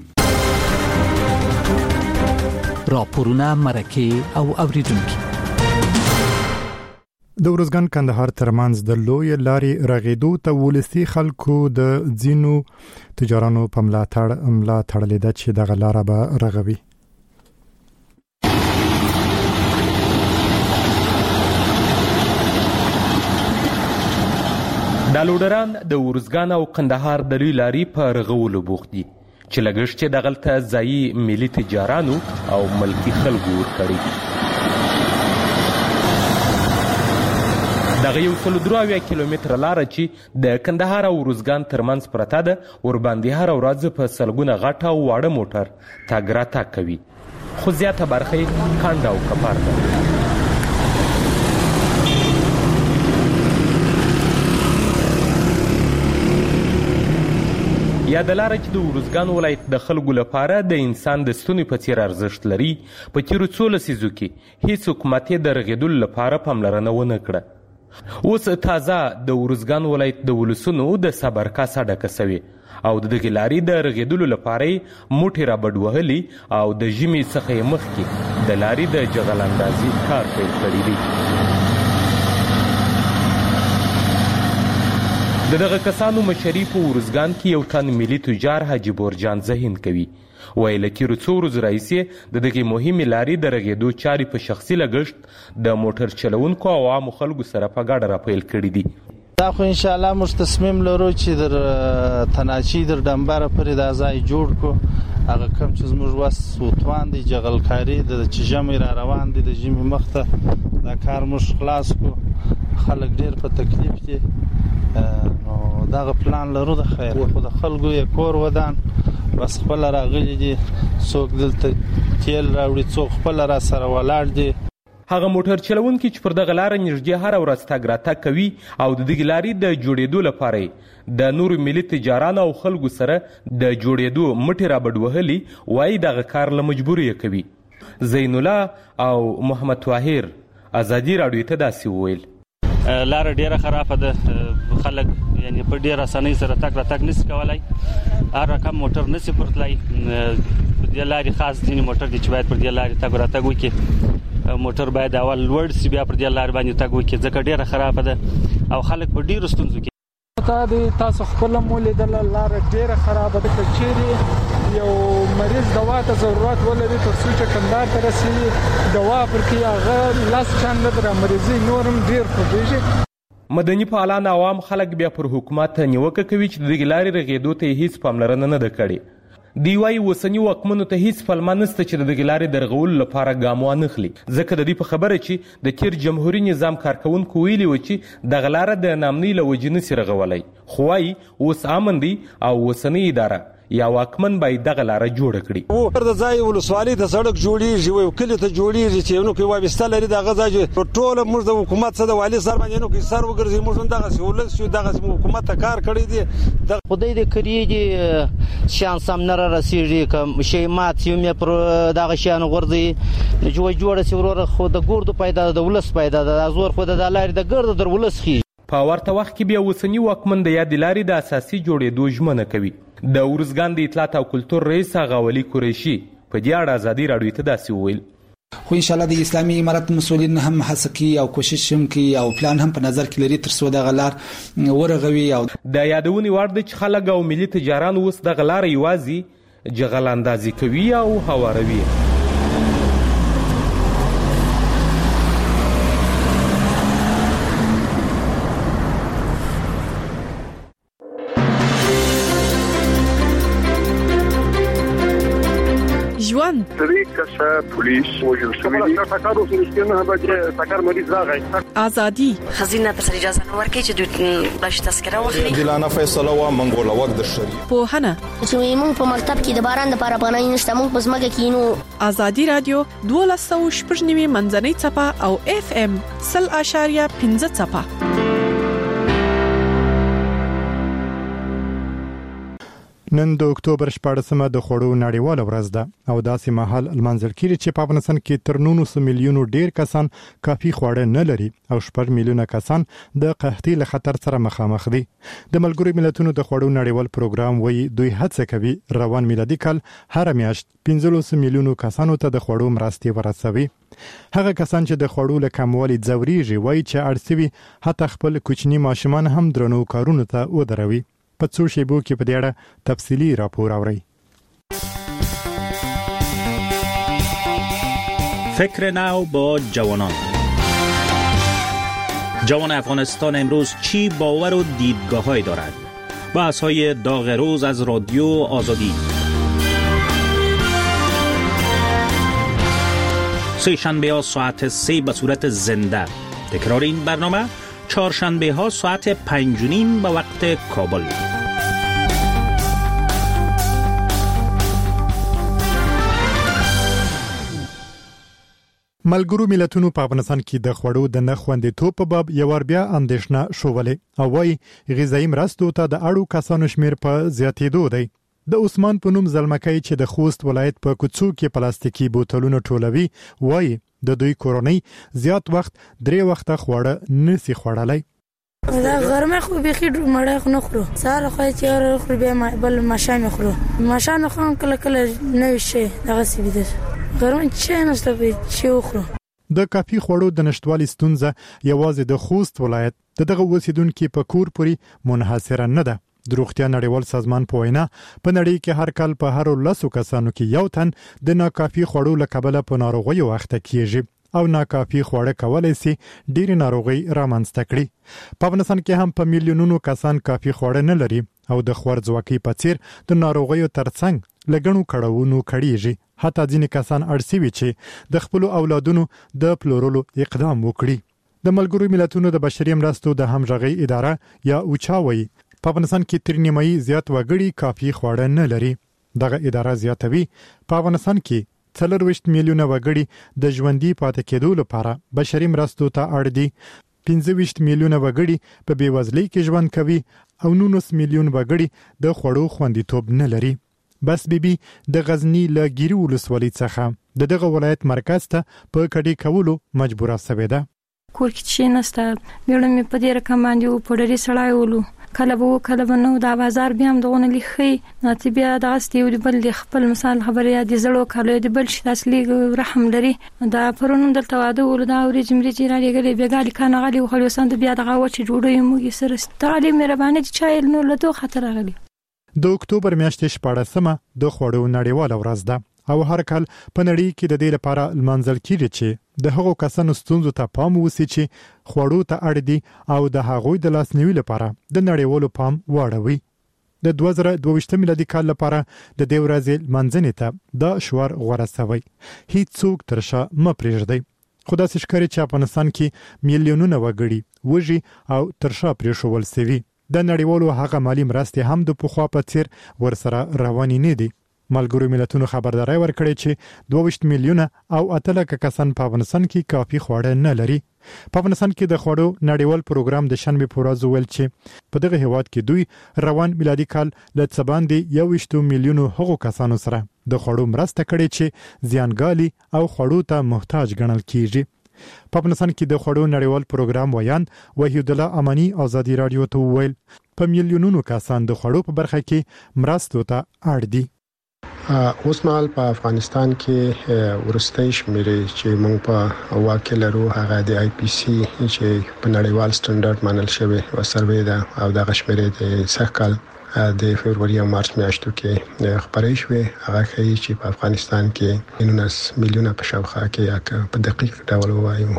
راپورونه مرکه او اوریدونکو د ورځګان کندهار ترمنځ د لوی لارې رغیدو ته ولسی خلکو د ځینو تجارانو په ملاتړ لیدل چې د غلاره به رغوي. دا لوډران د ارزګان او قندهار د لوی لاري په رغولو بوخت دي چې لګښت یې دغلته ځایي ملي تجارانو او ملکي خلکو ورکړي. دغه 103 کیلومتره لاره چې د کندهار او ارزګان ترمنځ پرته ده ورباندې هر ورځ په سلګونه غټه او واړه موټر تګ راتګ کوي، خو زیاته برخه یې کانډه او کپار ده. یا د لاره چې د ارزګان ولایت د خلکو لپاره د انسان د ستوني په څیر ارزښت لري، په تیرو څو لسیزو کې هیڅ حکومت یې د رغېدلو لپاره پاملرنه ونه کړه. اوس تازه د ارزګان ولایت د ولسونو د صبر کاسه ډکه سوې او د دغې لارې د رغېدلو لپاره یې موټې رابډ وهلي او د ژمي څخه یې مخکې د لارې د جغل اندازي کار پیل کړی دی. د دغه کسانو مشري په ارزګان کې یو تن ملي تجار حاجي بورجان ذهین کوي. وایي له تېرو څو ورځو راهیسې د دغې مهمې لارې د رغېدو چارې په شخصي لګښت د موټر چلونکو او عامو خلکو سره په ګډه راپیل کړي دي. دا خو انشاءالله موږ تصمیم لرو چې در تناچي در ډمبره پورې دا ځای جوړ کړو. هغه کوم چې زموږ وس سوتوان دی جغلکاري د چې ژمی را روان دی د ژمي مخته دا کار موږ خلاص کړو. خلک ډېر په تکلیف دي، نو دغه پلان لرو د خیر خو د خلکو یې کور ودان بس خپل راغلي دي، څوک دلته تیل راوړي څوک خپل را سره ولاړ دي. هغه موټر چلونکي چې پر دغه لاره نږدې هر ورځ تګ راتګ کوي او د دغې لارې د جوړېدو لپاره د نورو ملي تجارانو او خلکو سره د جوړېدو مټې رابډ وهلي، وایي دغه کار له مجبوري یې کوي. زین الله او محمد طاهر ازادي راډیو ته داسې وویل: لاره ډیره خرابه ده، خلک یعنی په ډیره اسانۍ سره تګ راتګ نشي کولای، هر رقم موټر نشي پورتلای. په دې لارې خاص ځینې موټر دي چې باید پر دې لارې تګ راتګ وکړي، موټر باید اول لوړ سي بیا پر دې لارې باندې تګ وکړي ځکه ډیره خرابه ده او خلک په ډیرو ستونزو کې. تاسو خپل مولې د لاره ډیره خرابه ده، کچېری یو مریض دوا ته ضرورت ولري تر څو چې کندهار ته رسیږي دوا پرکې هغه لاس چاند در مریضي نورم ډیر خوږي. مدني فعالان عوام خلک بیا پر حکومت نیوکه کوي چې د دغې لارې رغېدو ته هیڅ پاملرنه نه ده کړې. دوی وایي اوسني واکمنو ته هیڅ پلمه نشته چې د دغې لارې د رغولو لپاره ګام وانخلي، ځکه د دوی په خبره چې د تیر جمهوري نظام کارکوونکو ویلي و چې دغه لاره د ناامنۍ له وجې نشي رغولی، خو وایي اوس امن دی او اوسنۍ اداره یا واکمن باید دغه لاره جوړه کړي. د ځای ولسوالۍ ته سړک جوړیږي او کلی ته جوړیږي چې نو کې وابسته لري دغه ځای ټول موږ د حکومت سره د والي سر باندې نو کې سر وګرځي موږ دغه سہولت شو دغه حکومت ته کار کړی دی. د خدای دې کړی شان سم نه رسیږي کوم شی مات یو مې پر دغه شان ورځي جوړه سی ورور خو د ګوردو پیدا د ولس پیدا د زور خو د لارې د ګرد در ولس خي. په ورته وخت کې بیا اوسني واکمن د یاد لارې د اساسي جوړېدو ژمنه کوي. د ارزګان د اطلاعات او کلتور رئیس غاولي قریشي په دې اړه ازادي راډیو ته داسې وویل: خو ان شاء الله د اسلامي امارت مسؤلین هم هڅه کوي او کوشش هم کوي او پلان هم په نظر کې لري تر څو د غلار ورغوي. او د یادونې وړ د خلک او ملي تجاران اوس د غلار یوازې جغل اندازي کوي او هواروي. ژوند درې کسه پولیس وژل شوي دي. ټکر وسو نه به ټکر مریض راغی. ازادي خزینه ته اجازه نه ورکړي چې دوی بلش تذکره واخلي. دلانه فیصله وا منګوله وخت د شری په هنه چې موږ په مکتب کې د باران لپاره پناه نشته موږ په ځمکه کې نو. ازادي رادیو 12.9 منځنۍ چپه او FM 0.5 چپه. نن د اکتوبر 14مه د خوړو نړیواله ورځ ده او داسې مهال لمانځل کیږي چې په افغانستان کې تر 900 میلیونو ډیر کسان کافي خواړه نه لري او 4 میلیونه کسان د قحطۍ له خطر سره مخامخ دي. د ملګرو ملتونو د خوړو نړیوال پروګرام وایي دوی هڅه کوي روان میلادي کال هر میاشت 15 میلیونو کسانو ته د خوړو مرستې ورسوي. هغه کسان چې د خوړو له کموالي ځوريږي وایي چې اړتوي حتی خپل کوچني ماشومان هم درنو کارونو ته ودروي. په څو شیبو کې په دې اړه تفصیلی راپور اورئ. فکر نو با جوانان جوان افغانستان امروز چی باور و دیدگاه‌هایی دارد؟ بحث‌های داغ روز از رادیو آزادی. سه شنبه ها ساعت 3 به صورت زنده. تکرار این برنامه چهارشنبه ها ساعت 5:30 به وقت کابل. ملګرو ملتونو په افغانستان کې د خوړو د نخوندیتوب په باب یوار بیا اندېښنه شولې او وايي غذایی مرستو ته د اړو کسانو شمیر په زیاتېدو دی. د عثمان په نوم زلمکۍ چې د خوست ولایت په کوڅو کې پلاستیکي بوتلونه ټولوي وايي د دوی کورنۍ زیات وخت 3 وخته خواړه نسی خوړلای. دا غرمه خو بيخي مړه خو نه خورو ساره خو چې اور خو به بل ماشام خورو ماشام خو کله کله نه شي دغه سی بده غرمه چې نشته به چې خورو. د کافي خوړو د نشټوالي ستونزه یوازې د خوست ولایت دغه اوسیدونکو په کور پوري منحصره نه ده. د روغتیا نړیوال سازمان په وینا په نړۍ کې هر کال په هر 10 کسانو کې یو تن د ناکافي خوړو له کبله په ناروغۍ وخت کېږي او ناکافي خواړه کولای شي ډېر ناروغي رامنځته کړي. په افغانستان کې هم په میلیونونو کسان کافي خواړه نه لري او د خوړځواکۍ په څیر د ناروغیو ترڅنګ لګڼو کړهونو کړيږي. حتی ځینې کسان اړسوي چې د خپل اولادونو د پلورلو اقدام وکړي. د ملګرو ملتونو د بشري مرستو د همغږي اداره یا اوچاوي په افغانستان کې تر نیمایي زیات وګړي کافي خواړه نه لري. دغه اداره زیاتوي په افغانستان کې 40 میلیونه وګړي د ژوندۍ پاتې کېدو لپاره بشري مرستو ته اړ دي. 15 میلیونه وګړي په بیوزلۍ کې ژوند کوي او 19 میلیون وګړي د خوړو خوندیتوب نه لري. بس بیبي د غزنی له ګيري ولسوالۍ څخه دغه ولایت مرکز ته په کډي کولو مجبوره شوې ده. کور کې چې نسته میړه مې په دې رقم باندې و په ډېری سړای ولو کله به نو دا بازار بیا هم دغه لخي ناتي بیا د غستې او بل خپل مثال خبره دي زړو کالو دي بل شي اصلي رحم لري دا پرونو دلته واده ول دا اوري جمري چې راځي غلي بیګالي کانه غلي خو سند بیا دغه وچ جوړوي موږ سره تعلیم مهرباني چایل نو له دوه خطر غلي. د اکتوبر میاشتې 14مه د خوړو نړیواله ورځ ده او هر کال په نړۍ کې د دې لپاره لمانځل کیږي چې د هغو کسانو ستونزو ته پام وسی چې خوړو ته اړ دي او د هغوی د لاسنیوي لپاره د نړیوالو پام واړوي. د 2022 میلادي کال لپاره د دې ورځې لمانځنې ته دا شوار غوړه شوی. هیڅ څوک ترشا م پرېږدي. خدا سي ښکاري چې افغانستان کې میلیونونه وګړي وږي او ترشا پرېښول سوي. د نړیوالو هغه مالی مرستې هم د پخوا په څیر ورسره روانې نه دي. ملګرو ملتونو خبرداري ورکړې چې 22 میلیونه او 8 کسان په افغانستان کې کافي خواړه نه لري. په افغانستان کې د خوړو نړیوال پروګرام د شنبه په ورځ ویل چې په دغه هیواد کې دوی روان میلادي کال له څباندې 21 میلیونو هغو کسانو سره د خوړو مرسته کړې چې زیانګالي او خوړو ته محتاج ګڼل کیږي. په افغانستان کې د خوړو نړیوال پروګرام ویاند وحید الله امانی ازادي رادیو ته ویل په میلیونونو کسان د خوړو په برخه کې مرستو ته اړ دي. اوس مهال په افغانستان کې ورستۍ شمیرې چې موږ په واقع لرو هغه د آی پی سی چې په نړیوال سټانډرډ منل شوی و سروې ده او د شمیرې د سږکال د فبرवरी او مارچ میاشتو کې خبرې شوې هغه ښیي چې په افغانستان کې 19 میلیونه په شاوخوا کې یا په دقیق ډول وایو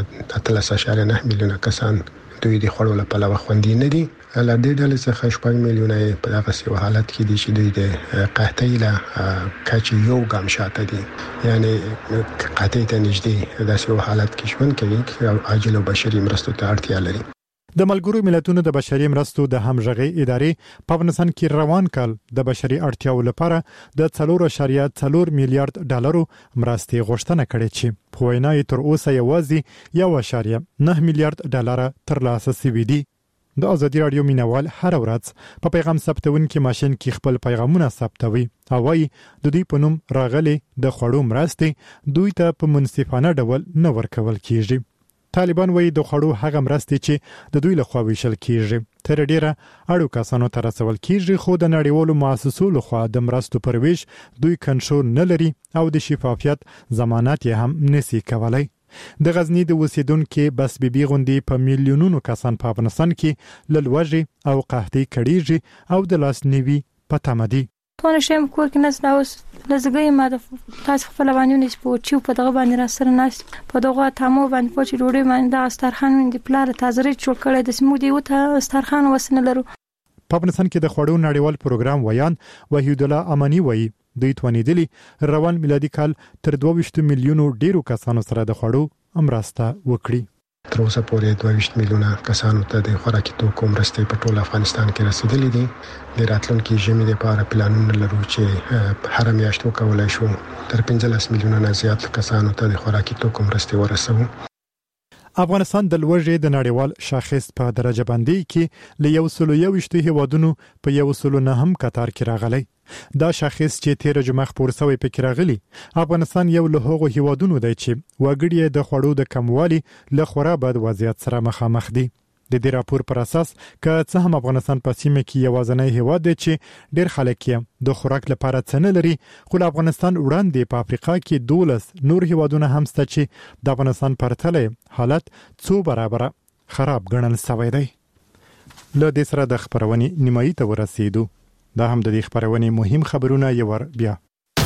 13.9 میلیونه کسان دوی د خوړو لپاره خوندي نه دي. له دې ډلې څخه 8 میلیونه په دغه حالت کې دي چې دوی د قحطۍ له کچې یو ګام شاته دي یعنی قحطۍ ته نږدې داسې حالت کې ژوند کوي او عاجل او بشري مرستو ته اړتیا لري. د ملګرو ملتونو د بشري مرستو د همغږي ادارې په افغانستان کې روان کال د بشري اړتیاو لپاره د 4.4 میلیارډ ډالرو مرستې غوښتنه کړې چې په وینا یې تر اوسه یوازې 1.9 میلیارډ ډالر ترلاسه شوي دي. د ازادي رادیو مینوال هر ورځ په پیغام ثبتون کې ماشين کې خپل پیغامونه ثبتوي او وايي د دوی په نوم راغلي د خوړو مرستې دوی ته په منصفانه ډول نه ورکول کیږي. طالبان وایي د خوړو هغه مرستې چې د دوی لخوا ویشل کیږي تر ډیره اړو کسانو ته رسول کیږي خو د نړیوالو مؤسسو لخوا د مرستو پر ویش دوی کنټرول نه لري او د شفافیت ضمانت یې هم نشي کولای. د غزنی د اوسیدونکو بس بیبي غوندي په میلیونونو کسان په افغانستان کې لوږې او قحطۍ کړيږي او د لاس نیوي په تمه دي. ته نشم کور کې نس دا اوس لزګي ما د تاسو خپل باندې نسبو چې په دغه باندې را سره ناس په دغه تامو باندې پوچ ډوډۍ باندې د استرخان د پلار تازه جوړ کړی د سمودي وته استرخان وسنه لرو. په افغانستان کې د خوړو نړیوال پروګرام ویان وحید الله امانی وایي دوی توانیدلی روان میلادي کال تر 22 میلیونو ډیرو کسانو سره د خوړو امراسته وکړي. تر اوسه پورې 22 میلیونه کسانو ته د خوراکي توکو مرستې په ټول افغانستان کې رسیدلې دي. د راتلونکي ژمي لپاره پلانونه لرو چې هر میاشت وکولای شو تر 15 میلیونه نه زیات کسانو ته د خوراکي توکو مرستې ورسوو. افغانستان د لوړې د نړیوال شاخص په درجه بندي کې له 121 هیوادونو په 109 کتار کې راغلی. دا شاخص چې 13 جمعه خبر شوی په کې راغلی. افغانستان یو له هغو هیوادونو دی چې وګړي د خوړو د کموالي له خورا بد وضعیت سره مخامخ دي. د دې راپور پر اساس که څه هم افغانستان په سیمه کې یوازینی هیواد دی چې ډېر خلک یې د خوراک لپاره څه نه لري، خو افغانستان وړاندې په افریقا کې 12 نور هیوادونه هم شته چې د افغانستان پرتله حالت څو برابر خراب ګڼل شوی دی. له دې سره د خبرونې نیمایي ته ورسېدو. دا هم د دې خبرونې مهم خبرونه یو بیا.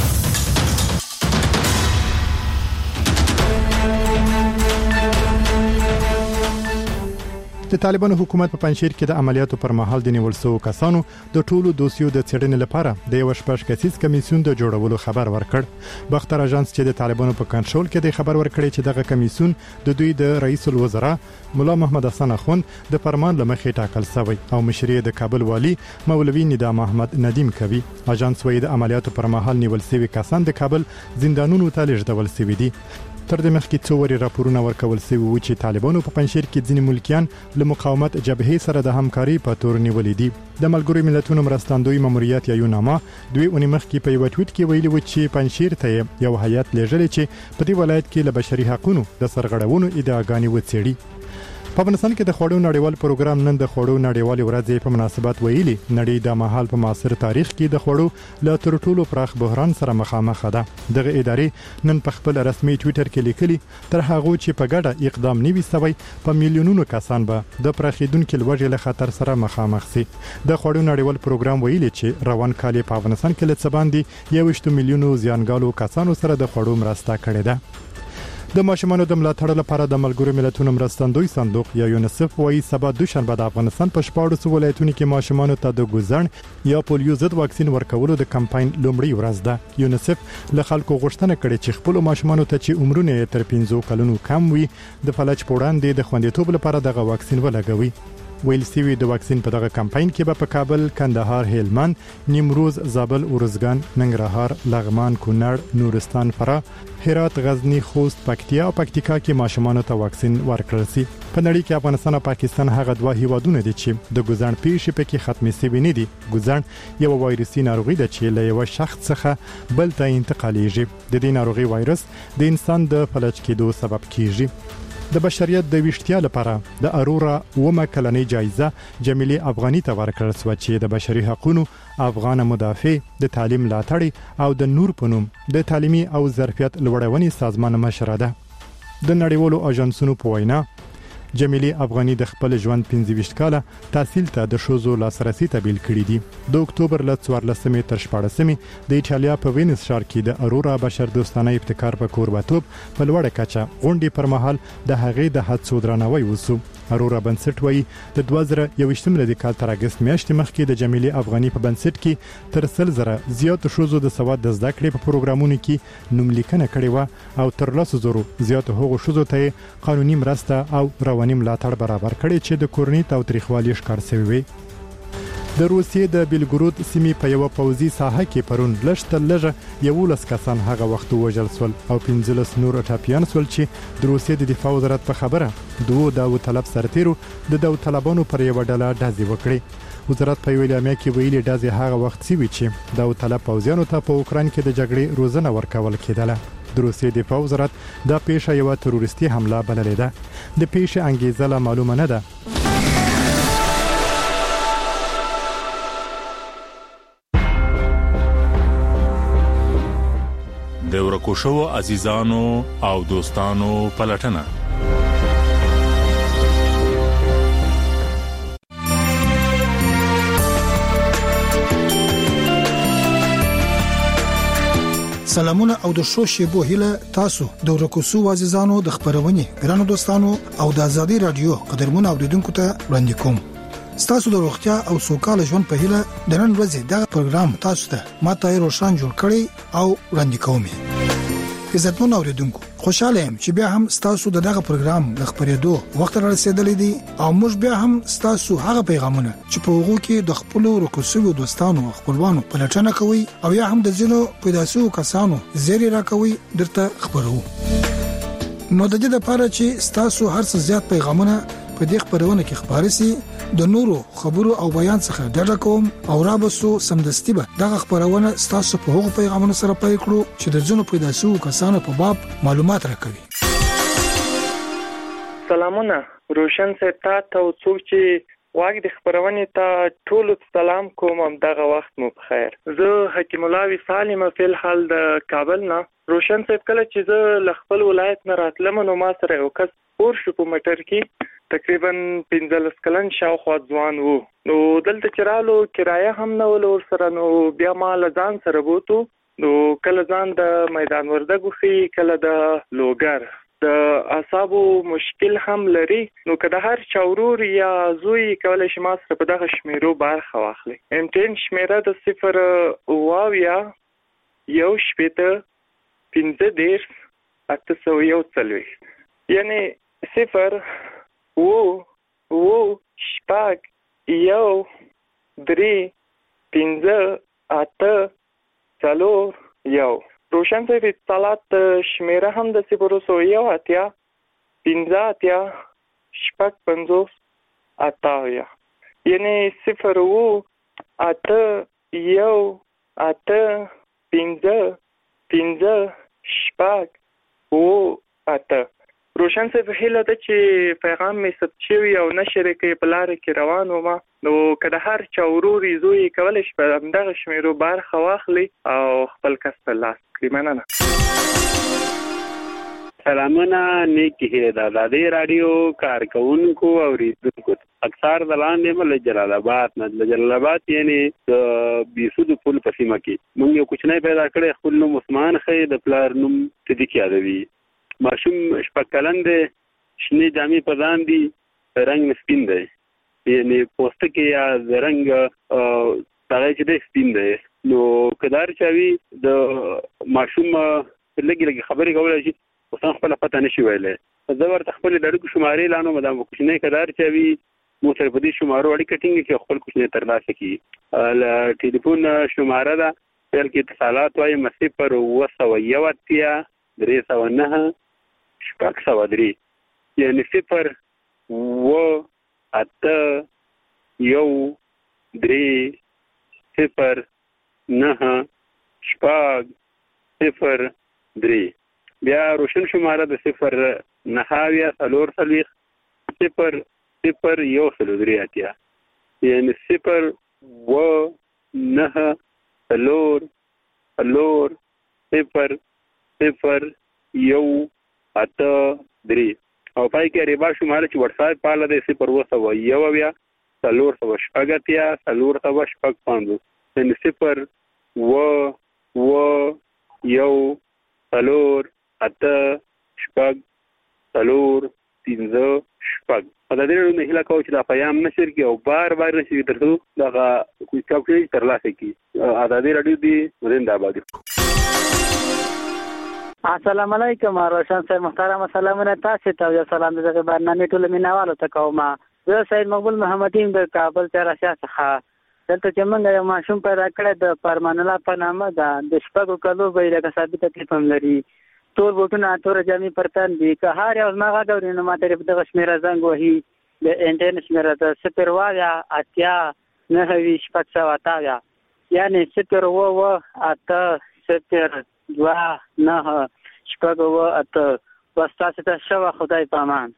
د طالبانو حکومت په پنځیر کې د عملیاتو پر مهال د نیول شوو کسانو د ټولو دوسیو د څېړنې لپاره د یو شپږ کسیز کمیسیون د جوړولو خبر ورکړ. بختر اژانس چې د طالبانو په کنټرول کې د خبر ورکړی چې دغه کمیسیون د دوی د رئیس الوزرا مولا محمد حسن اخوند د فرمان لمخې ټاکل شوی او مشري د کابل والی مولوی ندام احمد ندیم کوي. اژانس وایي د عملیاتو پر مهال نیول شوي کسان د کابل زندانونو ته لیږدول شوي دي. تر دې مخکې څو وری راپورونه ورکول شوي و چې طالبانو په پنځیر کې ځینې ملکیان له مقاومت جبهې سره د همکاري په تور نیولې دي. د ملګرو ملتونو مرستندوی ماموریت یا یوناما دوی اونۍ مخکې په یو ټویټ کې ویلي و چې پنځیر ته یو هیئت لیږلی چې په دې ولایت کې له بشري حقوقو د سرغړونو ادعاګانې وڅېړي. په افغانستان کې د خوړو نړیوال پروګرام نن د خوړو نړیوال ورځ په مناسبت ویلي نړۍ د مهال په معاصر تاریخ کې د خوړو له تر ټولو پراخ بحران سره مخامخ ده. دغه ادارې نن په خپل رسمي ټویټر کې لیکلي تر هغه چې په ګډه اقدام نیوي سوی په میلیونونو کسان به د پراخیدونکو لوړې له خطر سره مخامخ سي. د خوړو نړیوال پروګرام ویلي چې روان کال په افغانستان کې له څه باندې 21 میلیونو زیانګالو کسانو سره د خوړو مرسته کړې ده. د ماشومانو د ملاتړ لپاره د ملګرو ملتونو مرستندوی صندوق یا یونیسف وايي سبا دوشنبه د افغانستان په 14 ولایتونو کې ماشومانو ته د ګوزړ یا پولیو ضد واکسین ورکولو د کمپاین لومړی ورځ ده. یونیسف له خلکو غوښتنه کړې چې خپل ماشومانو ته چې عمرونه تر 15 کلونو کم وي د فلج په وړاندې د خوندیتوب لپاره دغه واکسین ولګوي. ویل سوي د واکسین په دغه کمپاین کې به په کابل، کندهار، هلمند، نیمروز، زابل، ارزګان، ننګرهار، لغمان، کونړ، نورستان، فراه، هرات، غزنی، خوست، پکتیا او پکتیکا کې ماشومانو ته واکسین ورکړل شي. په نړۍ کې افغانستان او پاکستان هغه دوه هیوادونه دي چې د ګوزړ پیښې پکې ختمې شوي نه دي. ګوزړ یو وایرسي ناروغي ده چې له یو شخص څخه بل ته انتقالیږي. د دې ناروغي وایرس د انسان د فلج کېدو سبب کیږي. د بشریت د ویشتیا لپاره د ارورا ومه کلنۍ جایزه جمیلې افغاني ته ورکړل شو چې د بشري حقوقو افغان مدافع د تعلیم لاتړي او د نور په نوم د تعلیمي او ظرفیت لوړونې سازمان مشره ده. د نړیوالو اژانسونو په وینا جمیلې افغاني د خپل ژوند 15 کاله تحصیل ته د شوزو لاسرسي تبیل کړی دي. د اکتوبر ل 14 تر 14 د ایټالیا په وینس ښار کې د ارورا بشر دوستانه ابتکار په کوربتوب په لوړه کچه غونډې پر مهال د هغې د هڅو درناوی وسو. ارورا بنسټ وایي د 2021 ملي کال تر اگست میاشتې مخکې د جمیلې افغاني په بنسټ کې تر 100,000 زیات شوزو د سواد د زده کړې په پروګرامونو کې نوملیکنه کړې و او تر 100,000 زیات هغو شوزو ته قانوني مرسته او رواني ملاتړ برابر کړي چې د کورنۍ تاوتریخوالي ښکار شوی وي. د روسیې د بیلګورود سیمې په یو پوځي ساحه کې پرون لږ 11 کسان هغه وخت وژل شول او 15 نور ټاپیان شول چې د روسیې د دفاع وزارت په خبره دوه داوطلب سرتیرو د داوطلبانو پر یو ډله ډزې وکړې. وزارت په ویلامه کې ویلي ډزې هغه وخت سوي چې داوطلب پوځیانو ته په اوکران کې د جګړې روزنه ورکول کېدله. د روسیې دفاع وزارت دا پیښه یو تروریستي حمله بللې ده. د پیښې انګیزه لا معلومه نه ده. د ورکو شوو عزیزانو او دوستانو پلټنه. سلامونه او د شو شیبو هیله تاسو د ورکوسو عزیزانو د خبرونې ګرانو دوستانو او د ازادي رادیو قدرمن اوریدونکو ته وړاندې کوم. تاسو د روغتیا او سوکاله ژوند په هیله د نن ورځې دا پروګرام تاسو ته ماته روشان جوړ کړی او وړاندې کوم. عزتمن اوریدونکو خوشاله يم چې بیا هم تاسو دغه پروګرام د خبرېدو وخت را رسیدلی دی او موږ بیا هم تاسو هغه پیغامونه چې په وګو کې د خپل ورکوسو دوستانو او خپلوانو په لټنه کوي او یا هم د ځینو پیداسو کسانو زیری را کوي درته خبرو. نو د دې لپاره چې تاسو هر څه زیات پیغامونه په دې خبرونه کې خبرې سي د نورو خبرو او بیان څخه ډډه کوم او رابسو سمدستي به دغه خبرونه تاسو په هغو پیغامونو سره پای کړو چې د ځینو پیداسو کسانو په باب معلومات راکوي. سلامونه روشن صاحب ته څوک چې واګ د خبرونه ته ټول سلام کوم دغه وخت مو بخیر. زه حکیم الله سالم په الحال د کابل نه. روشن صاحب کله چې زه خپل ولایت نه راتلم نو ما سره یو کس پور شو په موټر کې تقریبا 15 کلن شاوخوا ځوان وو. نو دلته چرالو کرایه هم نه ول سره نو بیا ما لزان سره بوتو. نو کله ځان د میدان وردګو خي کله د لوګر د اعصابو مشکل هم لري. نو کله هر چاورور یا زوی کولای شي ما سره په دغه شمیرو برخه واخلي. امتحان شمیره د 0 واویا یو شپته 15 841 یعنی 0 و شپږ یو 3 5 8 څلور یو. روشن صاحب اتصالات شمیره هم د 0 اتیا 15 شپږ 50 اتاویا یعنی 0 و 8 یو 8 15 شپږ و 8. روشن صاحب هیله ده چې پیغام می ثبت شوی او نشر کې په لار کې روان ومه. نو کله هر چا وروري زوی کولای شي په دغه شمیرو برخه واخلي او خپل کس په لاس کړي. مننه. سلامونه نیکی هیله ده د رادیو کارکونکو او ریډونکو اکثر د لاندې مل جلال آباد نه جلال آباد یعنی د بیسود پل په سیمه کې موږ یو کوچنی پیدا کړی خپل نوم عثمان خې د پلار نوم صدیق یادوي. ماشوم شپږ کلن دی شنې جامې په ځان دي رنګ سپین دی یعنی پوستکی یا رنګ هغه چې دی سپین دی. نو کدار چاوي د ماشوم لګي خبرې کولای شي اوسان خپل پته نشي ویلای. زه ورته خپل د اړیکو شمارې لانو مدام کوچنی کدار چاوي مو سره په دې شمارو اړیکه ټینګ کې خپل کوچنی ترلاسه کی. ټلیفون شماره ده پر کې اتصالات وايي 0 309 شپږ 3 یعنی 0 و 8 یو 3 0 9 شپږ 0 3. بیا روشن شماره د 0 9 څلور 0 یو 3 اتیا یعنی 0 و 9 څلور 0 یو 8 او پای کې ریبا شماره چې واتس اپ پاله د 0 و 100 بیا 400 شپږتیا 400 شپږ 5 یعنی 0 و یو 4 8 شپږ 4 15 شپږ. دا د دې نه هله کوم چې دا پیغام نشر کی او بار نشي ترته دا کوم څه ترلاسه کی. ازادي رادیو دی زنده باد. السلام علیکم روشن صاحب محترم سلامونه تاسو ته یو سلام د برنامه ټول مینوالو ته کوم. زه سید مقبول محمدین د کابل چرشا څخه دلته چې موږ یو ماشوم پیدا کړی د فرمان الله په نامه ده د شپږو کلو به لکه ثابت تکلیف هم لري. تور بوټونه تور جامې پرتان دي که هر یو زما غوړي نو ماته په دغه شمیره زنګ وهي د انټرنیټ شمیره د 0 وایا اتیا 9 شپږ 7 یعنی 0 و 8 0 2 9 شپږ 8 واستاسه ته شوا خدای پامان.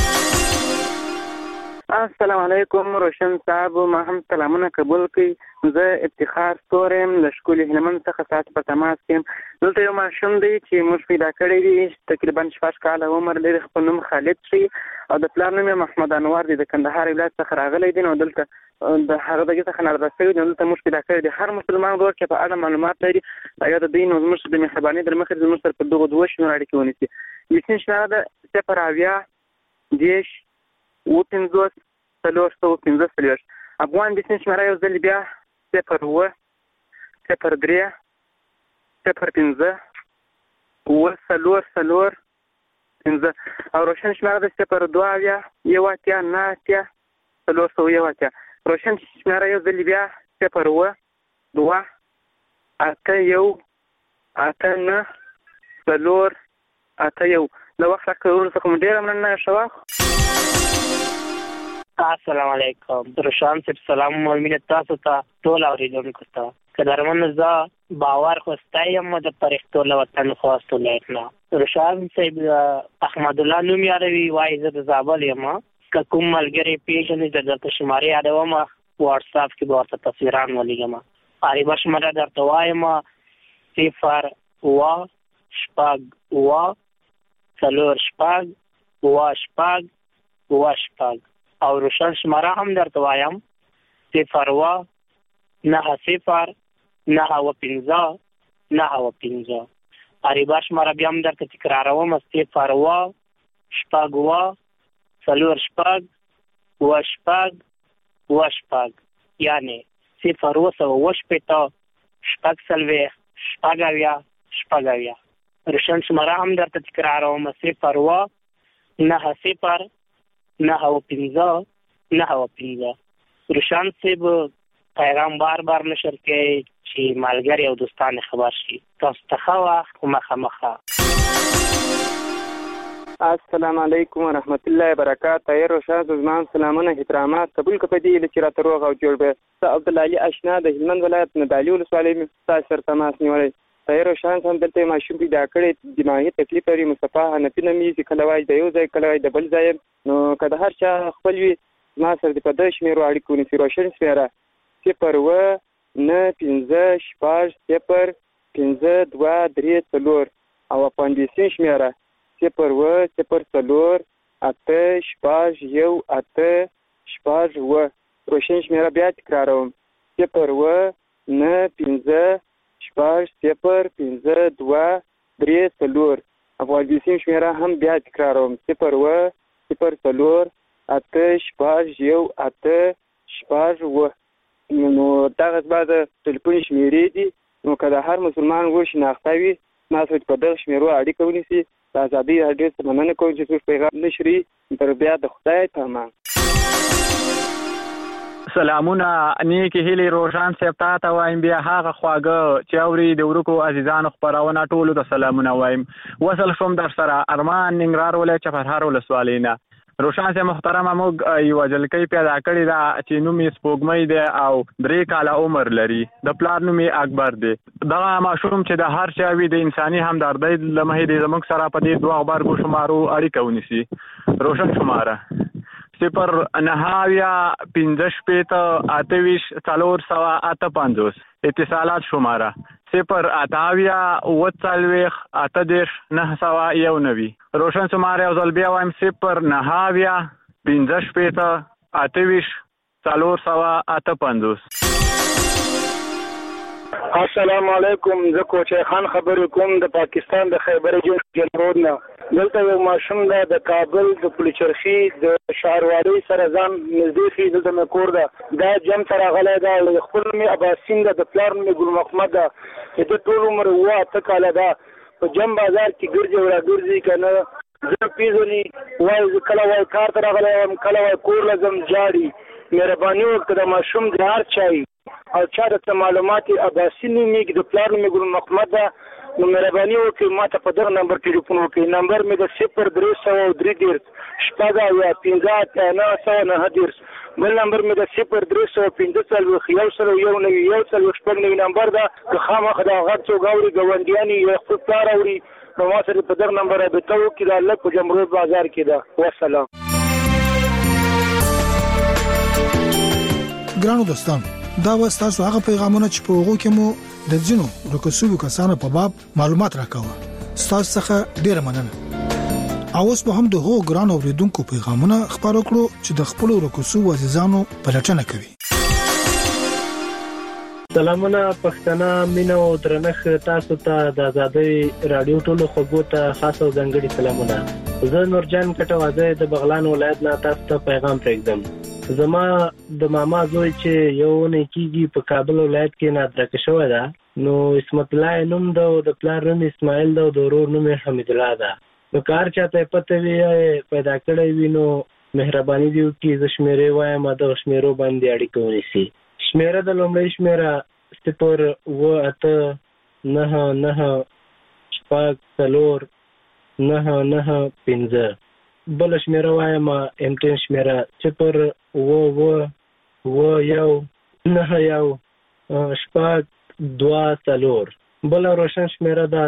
السلام علیکم روشن صاحب ما هم سلامونه قبول کړئ. زه افتخار ستورم له شکولي هلمند څخه سات په تماس کې. دلته یو ماشوم دی چې موږ پیدا کړی دی تقریبا 6 کاله عمر لري. خپل نوم خالد شي او د پلار نوم محمد انور دی د کندهار ولایت څخه راغلی دی. نو دلته د هغه دغه څخه نه راځي نو ته موږ پیدا کړی هر مسلمان ورور کې په اړه معلومات لري یا د دین او موږ د مهرباني در مخې د موږ په دغه دوه شنو اړیکې ونیسي یسین شنه د صفر اویا دیش و 50 315 افغان د سین شماره یو ځل بیا 0 0 3 0 5 و سلور 15 او روشن شماره د 0 2 یو اتیا نه اتیا سلور یو اتیا روشن شماره یو ځل بیا 0 2 اته یو اته نه سلور اته یو نو وخت راکړو څه کوم ډیر مننه شوه. السلام علیکم روشن صاحب سلام مؤمن تاسو ته ټول اوریدونکو ته قدرمن ز باور خوستایم د پرختو لوطن خواستو لیکنا روشن صاحب احمد الله نوم یاروي وای زه د زابل یم کوم ملګری پیژنې د شمارې یادوم واتس اپ کې ورته تصویران ولېږم اری بشمره درته وایم 0 و شپږ و سلور شپږ و شپږ او روشن شماره هم درته وایم 0 و 9 0 9 و 15 اری بشمره بیا هم درته تکراروم 0 و شپږ و سلور شپږ و شپږ یعنی 0 و 7 شپږ سلويخ شپږ اویا روشن شماره هم درته تکراروم 0 و 9 0 9 و 15 روشن صاحب پیغام بار نشر کې چې ملګری او دوستان خبر شي تاسو ته ښه وخت مخه. السلام علیکم ورحمت الله وبرکاته. روشن زمان سلامونه احترامات قبول کړئ چې را تروغ او جوړ به عبد الله علي اشنا د هلمند ولایت نه دالی ولسوالۍ تاسو سره تماس نیولای. روشن هم دلته ماشوم پیدا کړی دماغي تکلیف لري مصطفی حنفي نومي چې کله وای د یو ځای کله وای د بل ځای نو کله هر چا خپل وي ما سره د پدې شمیرو اړیکو نسی روشن سره 0 و 9 15 شپږ 0 15 2 3 4 او اپاندیسین شمیره 0 و 0 4 اته شپږ یو اته شپږ و روشن شمیره بیا تکراروم 0 و 9 15 شپږ 0 15 2 3 4 اپاندیسین شمیره هم بیا تکراروم 0 و 0 4 اته شپږ یو اته شپږ و نو دغه بعد ټلیفون شمیرې دي نو کله هر مسلمان و شناخته وي ما سره په دغه شمیرو اړیکه ونیسي د ازادي راډیو څخه مننه کوم چې تاسو پیغام نشري تر بیا د خدای ته سلامونه نیکی هیلی روشن صاحب ته وایم بیا هغه خواږه چې اوري د ورکو عزیزانو خبرونه ټولو ته سلامونه وایم وصل شوم در سره ارمان ننګرهار ولایت چپرهار ولسوالۍ نه روشن صاحب محترمه موږ یو جلکۍ پیدا کړې ده چې نوم یې سپوږمۍ دی او 3 کاله عمر لري د پلار نوم یې اکبر دی دغه ماشوم چې د هر چا وي د انساني همدردۍ له مخې د زموږ سره په دې دوه غبرګو شمارو اړیکه ونیسي روشن شماره 0 9 15 28 458 اتصالات شماره 0 8 40 8 991 روشن شماره او ځل بیا وایم 0 9 15 28 458 السلام علیکم زه کوچی خان خبرې کوم د پاکستان د خیبر جنوب نه دلته یو ماشوم د کابل د پولیچرخي د شهروالۍ سره ځان نږدې شي دلته مې کور ده دا جم سره غلی ده خپل مې اباسین ده د پلار مې ګل محمد ده چې د ټول عمر و اته کاله ده په جم بازار کې ګرځي او راګرځي که نه زه پیژني وایي کله وایي کار ته راغلی یم کله وایي کور لزم جاړي مهرباني وکړه د ماشوم د هر چای او چا د معلومات اباسي نومېږي د پلار نوم ګل محمد ده نو مهرباني وکړئ ما ته په دغه نمبر ټلیفون وکړئ نمبر مې د 0303 شپږ اویا 15 بل نمبر مې د 0315 نمبر ده که خامخا د هغه څوک اوري ګاونډیان یې خپل پلار اوري نو ما سره په دغه نمبر رابطه وکړي د الله په جمهوریت بازار کې ده والسلام. ګرانو دوستان دا و تاسو هغه پیغامونه چې په وګو کې مو د ځینو رکوسو کسانو په باب معلومات راکاوه تاسو څخه ډیره مننه اوس به هم د هو ګران اوریدونکو پیغامونه خبرو کړو چې د خپل رکوسو عزیزانو پلټنه کوي سلامونه پښتنه مینه او درنښت تاسو ته د آزادۍ رادیو ټولو خوږو ته خاص او ځانګړي سلامونه. زه نورجان کټوازه د بغلان ولایت نه تاسو ته پیغام پرېږدم. زما د ماما زوی چې یو نه کیږي په کابل ولایت کې نادرکه شوی ده، نو اسمت الله نوم ده او د پلار نوم اسماعیل ده او د ورور نوم حمید الله ده. نو کار چاته پته وی پیدا کړی وي نو مهرباني دی وکړئ زه شمیرې وایم د شمیرو باندې اړیکه ونیسي. شمیره د لومړۍ شمیره 0899494 بل شمیره وایم امټن شمیره 09994 بل روشن شمیره ده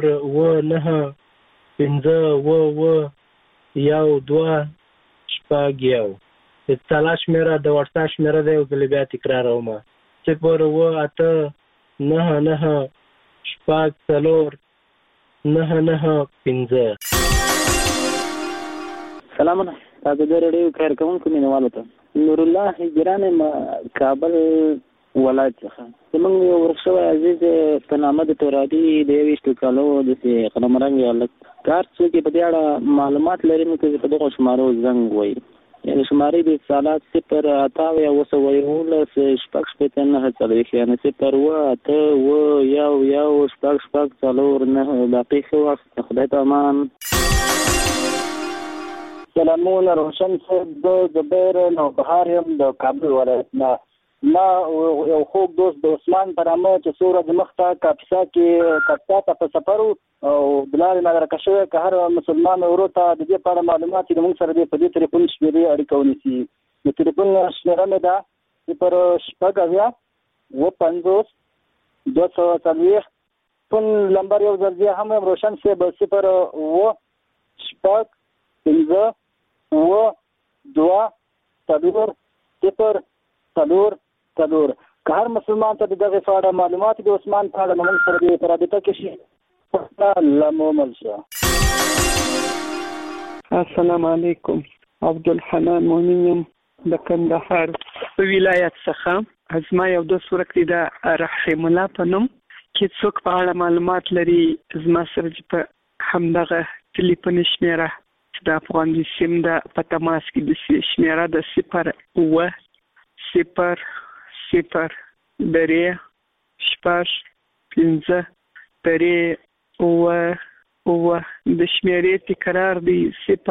09512 اتصال شمیره د واتساپ شمیره ده او د بیا تکراروم 0899494 سلامونه تاسو د ریډیو کارکونکو مینوالو ته نور الله هجران کابل ولایت څخه زموږ یو ورشوی عزیز په نامه د تورادي د 20 کالو د قلمرنګ یالک کار څوک په دې اړه معلومات لري نو چې په دغه شمارو زنګ وایي یعنی شمارې د اتصالات 088 شپږ شپږ نه هڅه یعنی 088 شپږ نه دقیقه وخت خدای ته امان. سلامونه روشن صاحب د زبیر نوبهار یم د کابل ولایت نه. ما یو خوږ دوست د عثمان په نامه چې څو ورځې مخته کاپیسا ته په سفر او د لارې نادرکه شوی که هر مسلمان ورور ته د دې په اړه معلومات چې موږ سره په دې تلیفون شمیرې اړیکه ونیسي. د تلیفون شمیره مې ده 050 فون لمبر یو ځل بیا هم روشن صاحب 0 که هر مسلمان ته دغه فاړه معلومات د عثمان په اړه موږ سره د رابطه کې شي لمومل شه. السلام علیکم عبدالحنان مؤمن د کندهار ولایت څخه. ازما یو د صورت د رحیم الله په نوم چې څوک په اړه معلومات لري زما سره په همدغه ټلیفون شمیره د افغان سیم د په تماس کې د شمیره د 0 د شمیرې تکرار دی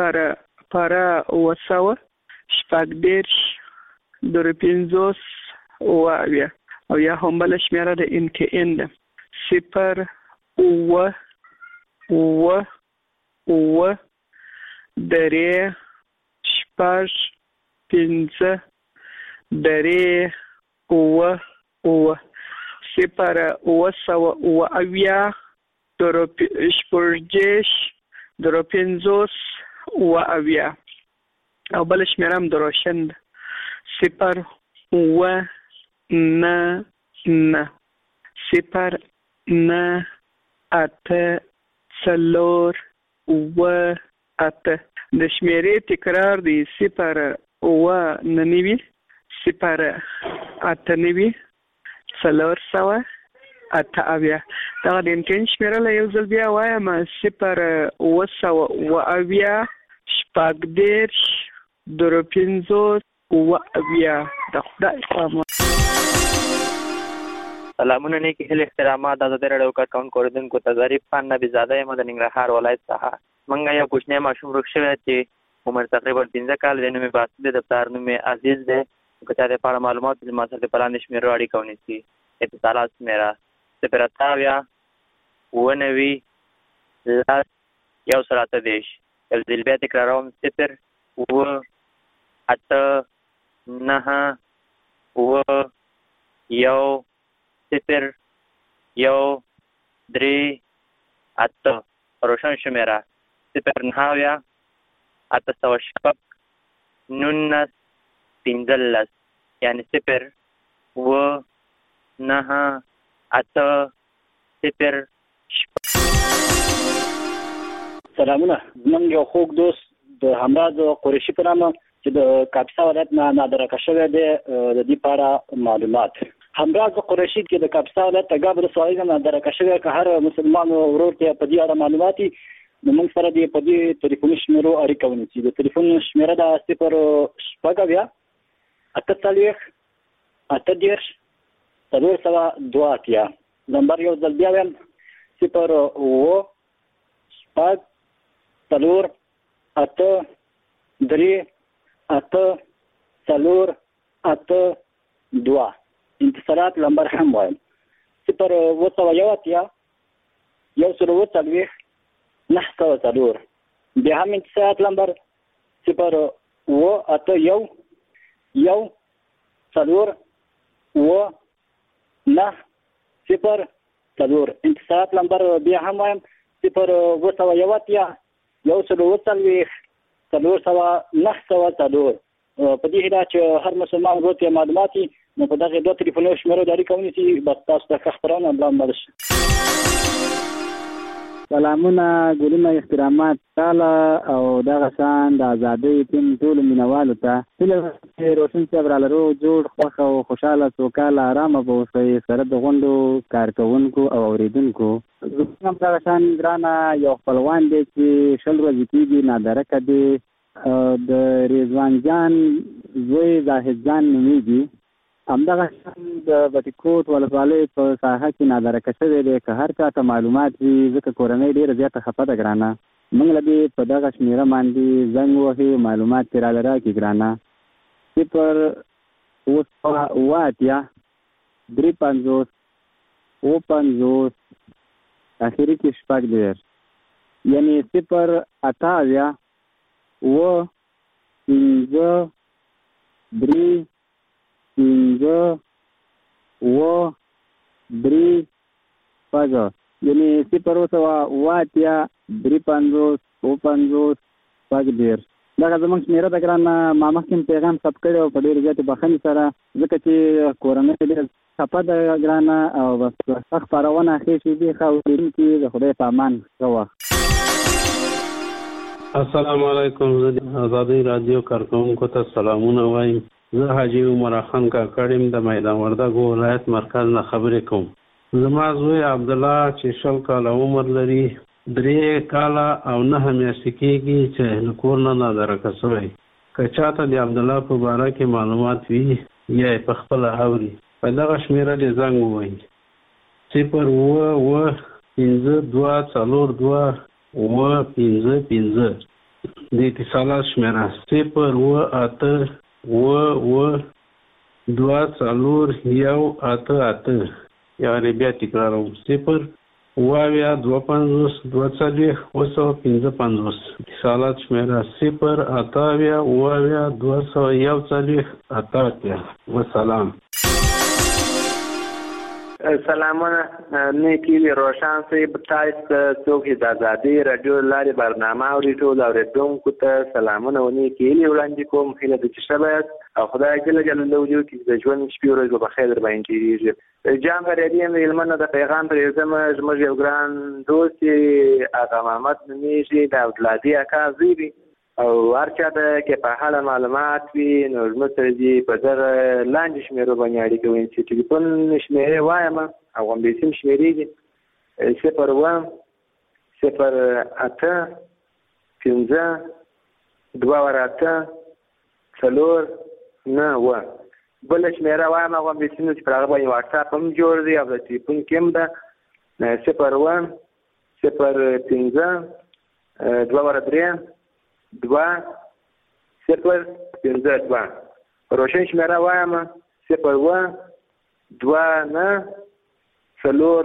0 او یا هم بل شمیره د MTN ده 0 او بل شمیره هم دروشن 0 د شمیرې تکرار دی 0 دا د انټن شمیره له یو ځل بیا وایم 0 د خدای پامه. سلامونه نیکی هیل احترامات د آزادۍ رادیو کارکونکو اوریدونکو ته ظریف خان نبی زاده یم د ننګرهار ولایت څخه. موږ یو کوچنی ماشوم ورک شوی چې عمر تقریبا 15 کال دی. نوم یې باسط دی، د پلار نوم یې عزیز دی. که چا د په اړه معلومات زما سره د پلاندې شمیرو اړیکه ونیسي. اتصالات شمیره 0 یو ځل بیا تکراروم 0 روشن شمیره 0 یعنی 0 سلامونه. زموږ یو خوږ دوست د همراز قریشي په نامه چې د کاپیسا ولایت نه نادرکه شوی دی د دې په اړه معلومات. همراز قریشی کې د کاپسا ولایت تګاب رسوایي نه درکه شوی که هر مسلمان ورور ته په دې اړه معلوماتي نو موږ سره د په دې ټلیفوني شمیرو اړیکه ونیسي. د ټلیفون شمیره د 0 48 8 402 نمبر یو ځل بیا وایم 0 4 8 3 8 4 8 2 انتصارات نمبر هم وایم 0 9 9 بیا هم انتصارات نمبر 0 8 1 4 9 0 4 انتصارات نمبر بیا هم وایم 0 9 په دې هدا چې هر مسلمان ورته معلوماتي نو په دغه دوه ټلیفونو شمیرو د اړیکې ونیسي بس تاسو ته خبرونه بلان شي. سلامونه ګلونه احترامات تعالی او دغه شان د ازادۍ ټیم ټول مینوالو ته روشن صاحب را لرو جوړ خوښ او خوشاله سوکاله آرامه به اوسئ سره د غونډو کارکوونکو او اوریدونکو. هم دغه شان ګرانه یو خپلوان دی چې 20 ورځې کېږي نادرکه دی د رضوان جان زوی زاهد جان نومیږي. همدغه شان د بټکوټ ولسوالۍ په ساحه کې نادرکه شوی دی که هر چا ته معلومات وي ځکه کورنۍ ډېره زیاته خفه ده ګرانه موږ له دې په دغه شمېره باندې زنګ وهي معلومات ترې راله راکړي ګرانه 0 3 اخري کې شپږ دېرش یعنی 0 28 5 3 5 یعنی 0 8 3 5 دغه زموږ شمیره ده ګرانه ما مخکې پیغام ثبت کړی او په ډېرې زیاتې بخښنې سره ځکه چې کورنۍ ډېره خفه ده ګرانه او بس ښه خپرونه ښې شېبې ښه اورېدونکي د خدای په امان ښه وخت. السلام علیکم. زه د ازادۍ رادیو کارکوونکو ته سلامونه وایم. زه حاجي عمر خان کاکړ یم د میدان وردګو ولایت مرکز نه خبرې کوم. زما زوی عبدالله چې 20 کاله عمر لري 3 کاله او 9 میاشتې کېږي چې له کور نه نادرکه شوی. که چاته د عبدالله په باره کې معلومات وي یا یې په خپله اوري په دغه شمېره دې زنګ ووهي 0 د اتصالات شمېره 0 یعنې بیا تکراروم 0 اتصالات شمېره 0 وسلام. سلامونه نیکی روشن صاحب تاسو څوک د ازادۍ رادیو لارې برنامه اوري ټول اوریدونکو ته سلامونه و نیکی وړاندې کوم هیله ده چې شبایت او خدای جل جلاله چې د ژوند شپې ورځې په خیر باندې تېرېږي. جام غریبي مېلمنه د پیغام پرېږدم زموږ یو ګران دوست آقا محمد نومیږي د اولادي اکا زوی دی او هر چا ته کې په اړه معلومات وي نو زموږ سره دې په دغه لاندې شمېرو باندې اړیکه ونیسي. ټلیفون شمېرې وایم او همداسې شمېرې دي 0 8 5 2 4 9 بله شمېره وایم هغه همداسې نو چې پر هغه باندې واټساپ هم جوړ دی او د ټلیفون کې هم ده 0 5 2 0 5 روشن شمېره وایم 0 2 9 4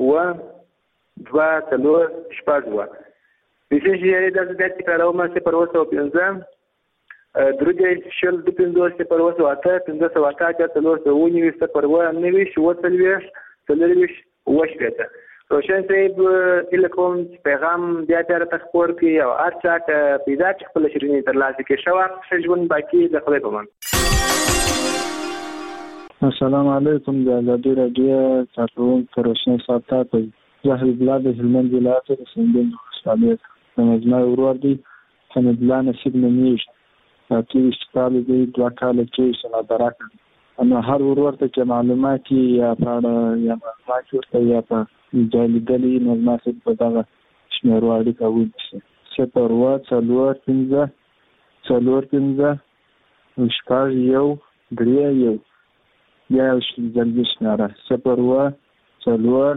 2 4 شپږ विशेष یې د دې تکراروم 0 5 درجه شل د 5 0 8 5 روشن صاحب الکوم پیغام بیا تر تخپور کی او هر چا پیدا چې خپل شرینې تر لاسه کې شوا ژوند باقی د خپل په من. السلام علیکم د ازادۍ رادیو کارکوونکو روشن صاحب ته زهر بلاد هلمند ولایت د سندن ولسوالۍ زما ورور دی حمید الله نصیب نومیږي تاسو کال دی 2 کال کې سره درک نو هر ورته چې معلومات یا پاړه یا معلومات ورته یا په جالي نو ناسب په دغه شمیرو اړیکه ونیسي 0 شپږ یو درې یو یا ځلګي شمیره 0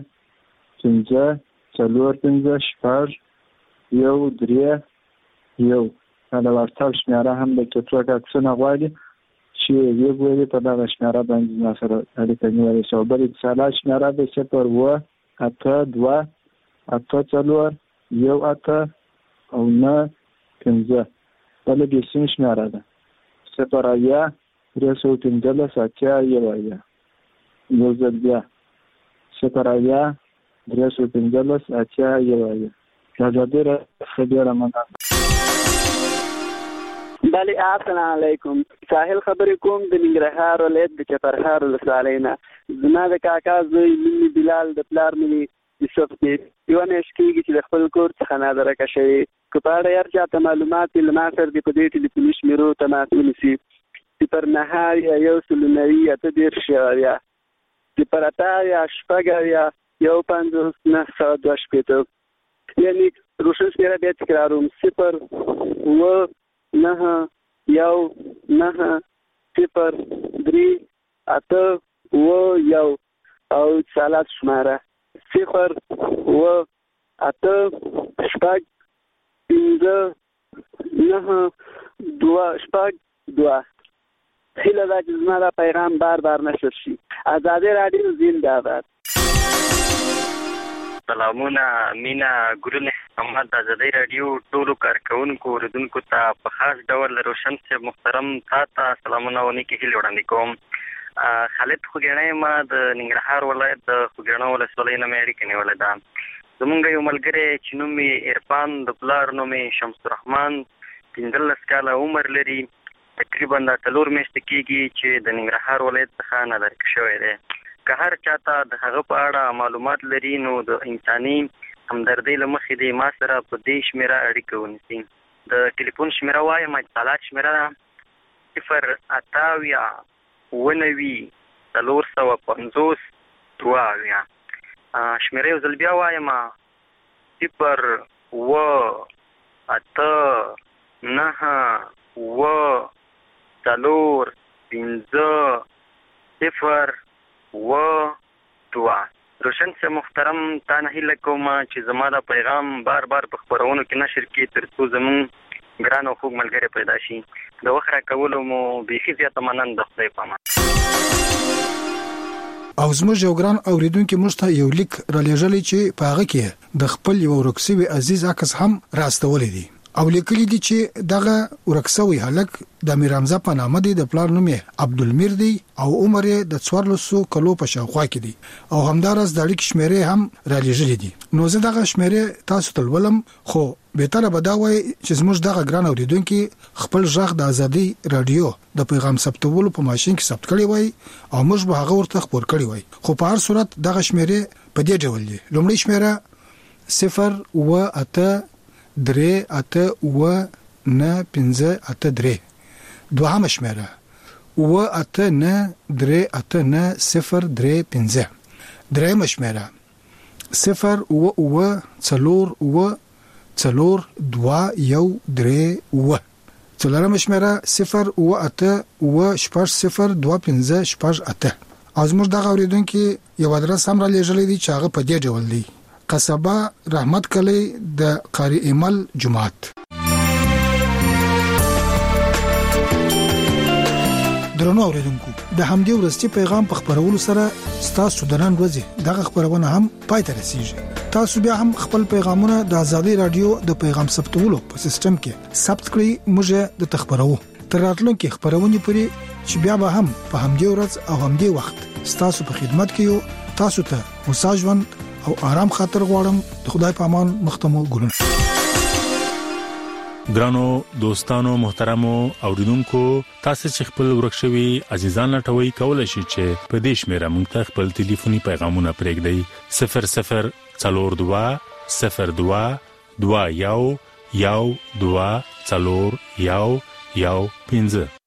5 شپږ یو درې یو دا ورته شمیره هم د ټوټه اکسونه غواړي چې یو غوړي په دغه شمیره باندې ما سره اړیکه نیولې شو بل اتصال شمیره د 0 8 2 یو 8 او 9 5 بل د سیم شمیره ده 0 315 اتیا یو ځل بیا 0 315 اتیا یو دا ډیره خبره مننه. بله السلام علیکم. ساحل خبرې کوم د ننګرهار ولایت د چپرهار ولسوالۍ نه. زما د کاکا زوی مینی بلال د پلار مینی یوسف دی. یو میاشت کېږي چې د خپل کور څخه نادرکه شوی. که په اړه هر چاته معلومات وي له ما سره دې په دې ټلیفوني شمیرو تماس ونیسي 0 یا 1 یا 0 یو 5 9 2 یعنی روشن شمیره بیا تکراروم 0 9 یو 9 0 3 8 یو او اتصالات شماره 0 8 شپږ 5 9 2 شپږ 2. هیله ده چې زما دا پیغام بار نشر شي. آزادي راډیو زنده‌باد. سلامونه مینا ګلونه محمد د آزادي راډیو ټولو کارکونکو اوریدونکو ته په خاص ډول روشن صاحب محترم تاسو سلامونه ونیکي هیله وړاندې کوم. خالد خوګیڼی ما د ننګرهار ولایت د خوګیڼو ولسوالۍ نه مې اړیکه نیولې ده. زمونږ یو ملګری چې نوم یې عرفان د پلار نوم یې شمس الرحمن 15 کاله عمر لري. تقریبا د 4 میاشتې کېږي چې د ننګرهار ولایت څخه نادرکه شوی دی. که هر چاته د هغه په اړه معلومات لري نو د انساني همدردۍ له مخې دی ما سره په دې شمیره اړیکه ونیسي. د ټلیفون شمیره وایم اتصالات شمیره 0 8 450 2. شمیره یو ځل بیا وایم 0 8 9 4 5 0 2. روشن سے محترم تا نه هیله کوم چې زما دا پیغام بار په خبرونو کې نشر کړي ترڅو زمون ګران او خوږ ملګری پیدا شي. د وخت راکولو مو بیخي زیاته مننه د خدای په امان. او زموږ یو ګران اوریدونکو موږ ته یو لیک را لېږلی چې په هغه کې د خپل یو ورکسوي عزیز عکس هم راستولې دي او لیکلي دي چې دغه ورکسوي هلک د میرامزه په نامه دی. د پلار نوم یې عبدالمیر دی او عمر یې د 1400 کلو په شاوخوا کې دی او همدارس د اړیکې شمیرې هم را لېږلې دي. نو زه دغه شمیرې تاسو ته ولولم خو بهتره به دا وای چې زموږ دغه ګران اوریدونکو خپل ژغ د آزادي رادیو د پیغام ثبتولو په ماشين کې ثبت کړی وای او موږ به هغه ورته خبر کړی وای. خو په هر صورت دغه شمیرې په دې ډول دي. لومړی شمیره 0 8 3 8 9 5 8 3. دوهمه شمیره 8 9 3 8 9 0 3 5. دریمه شمیره 0 4 4 2 1 3. څلورمه شمیره 0 8 0 2 5 8. از موږ دغه اوریدونکو یو ادرس هم را لېږلی دی چې هغه په دې ډول دی: قصبه رحمت کلی د قاری ایمل جماعت. درنو اوریدونکو د همدې ورستي پیغام په خبرولو سره ستاسو د نن ورځې دغه خبرونه هم پای ته رسیږي. تاسو بیا هم خپل پیغامونه د آزادي رادیو د پیغام ثبتولو په سیستم کې ثبت کړئ. موږ د تخبرو تر راتلونکي خبرونه پورې چې بیا به هم په همدې ورځ او همدې وخت ستاسو په خدمت کې یو. تاسو ته مساجون او آرام خاطر غواړم. د خدای په امان. مختمو ګلونه. ګرانو دوستانو محترمو اوریدونکو تاسو چې خپل ورکشوي عزیزان لټوي کولای شئ چې په دې شمیره مونږ ته خپل ټلیفوني پیغامونه پرېږدئ 0042 02 1 1 2 4 1 1 5.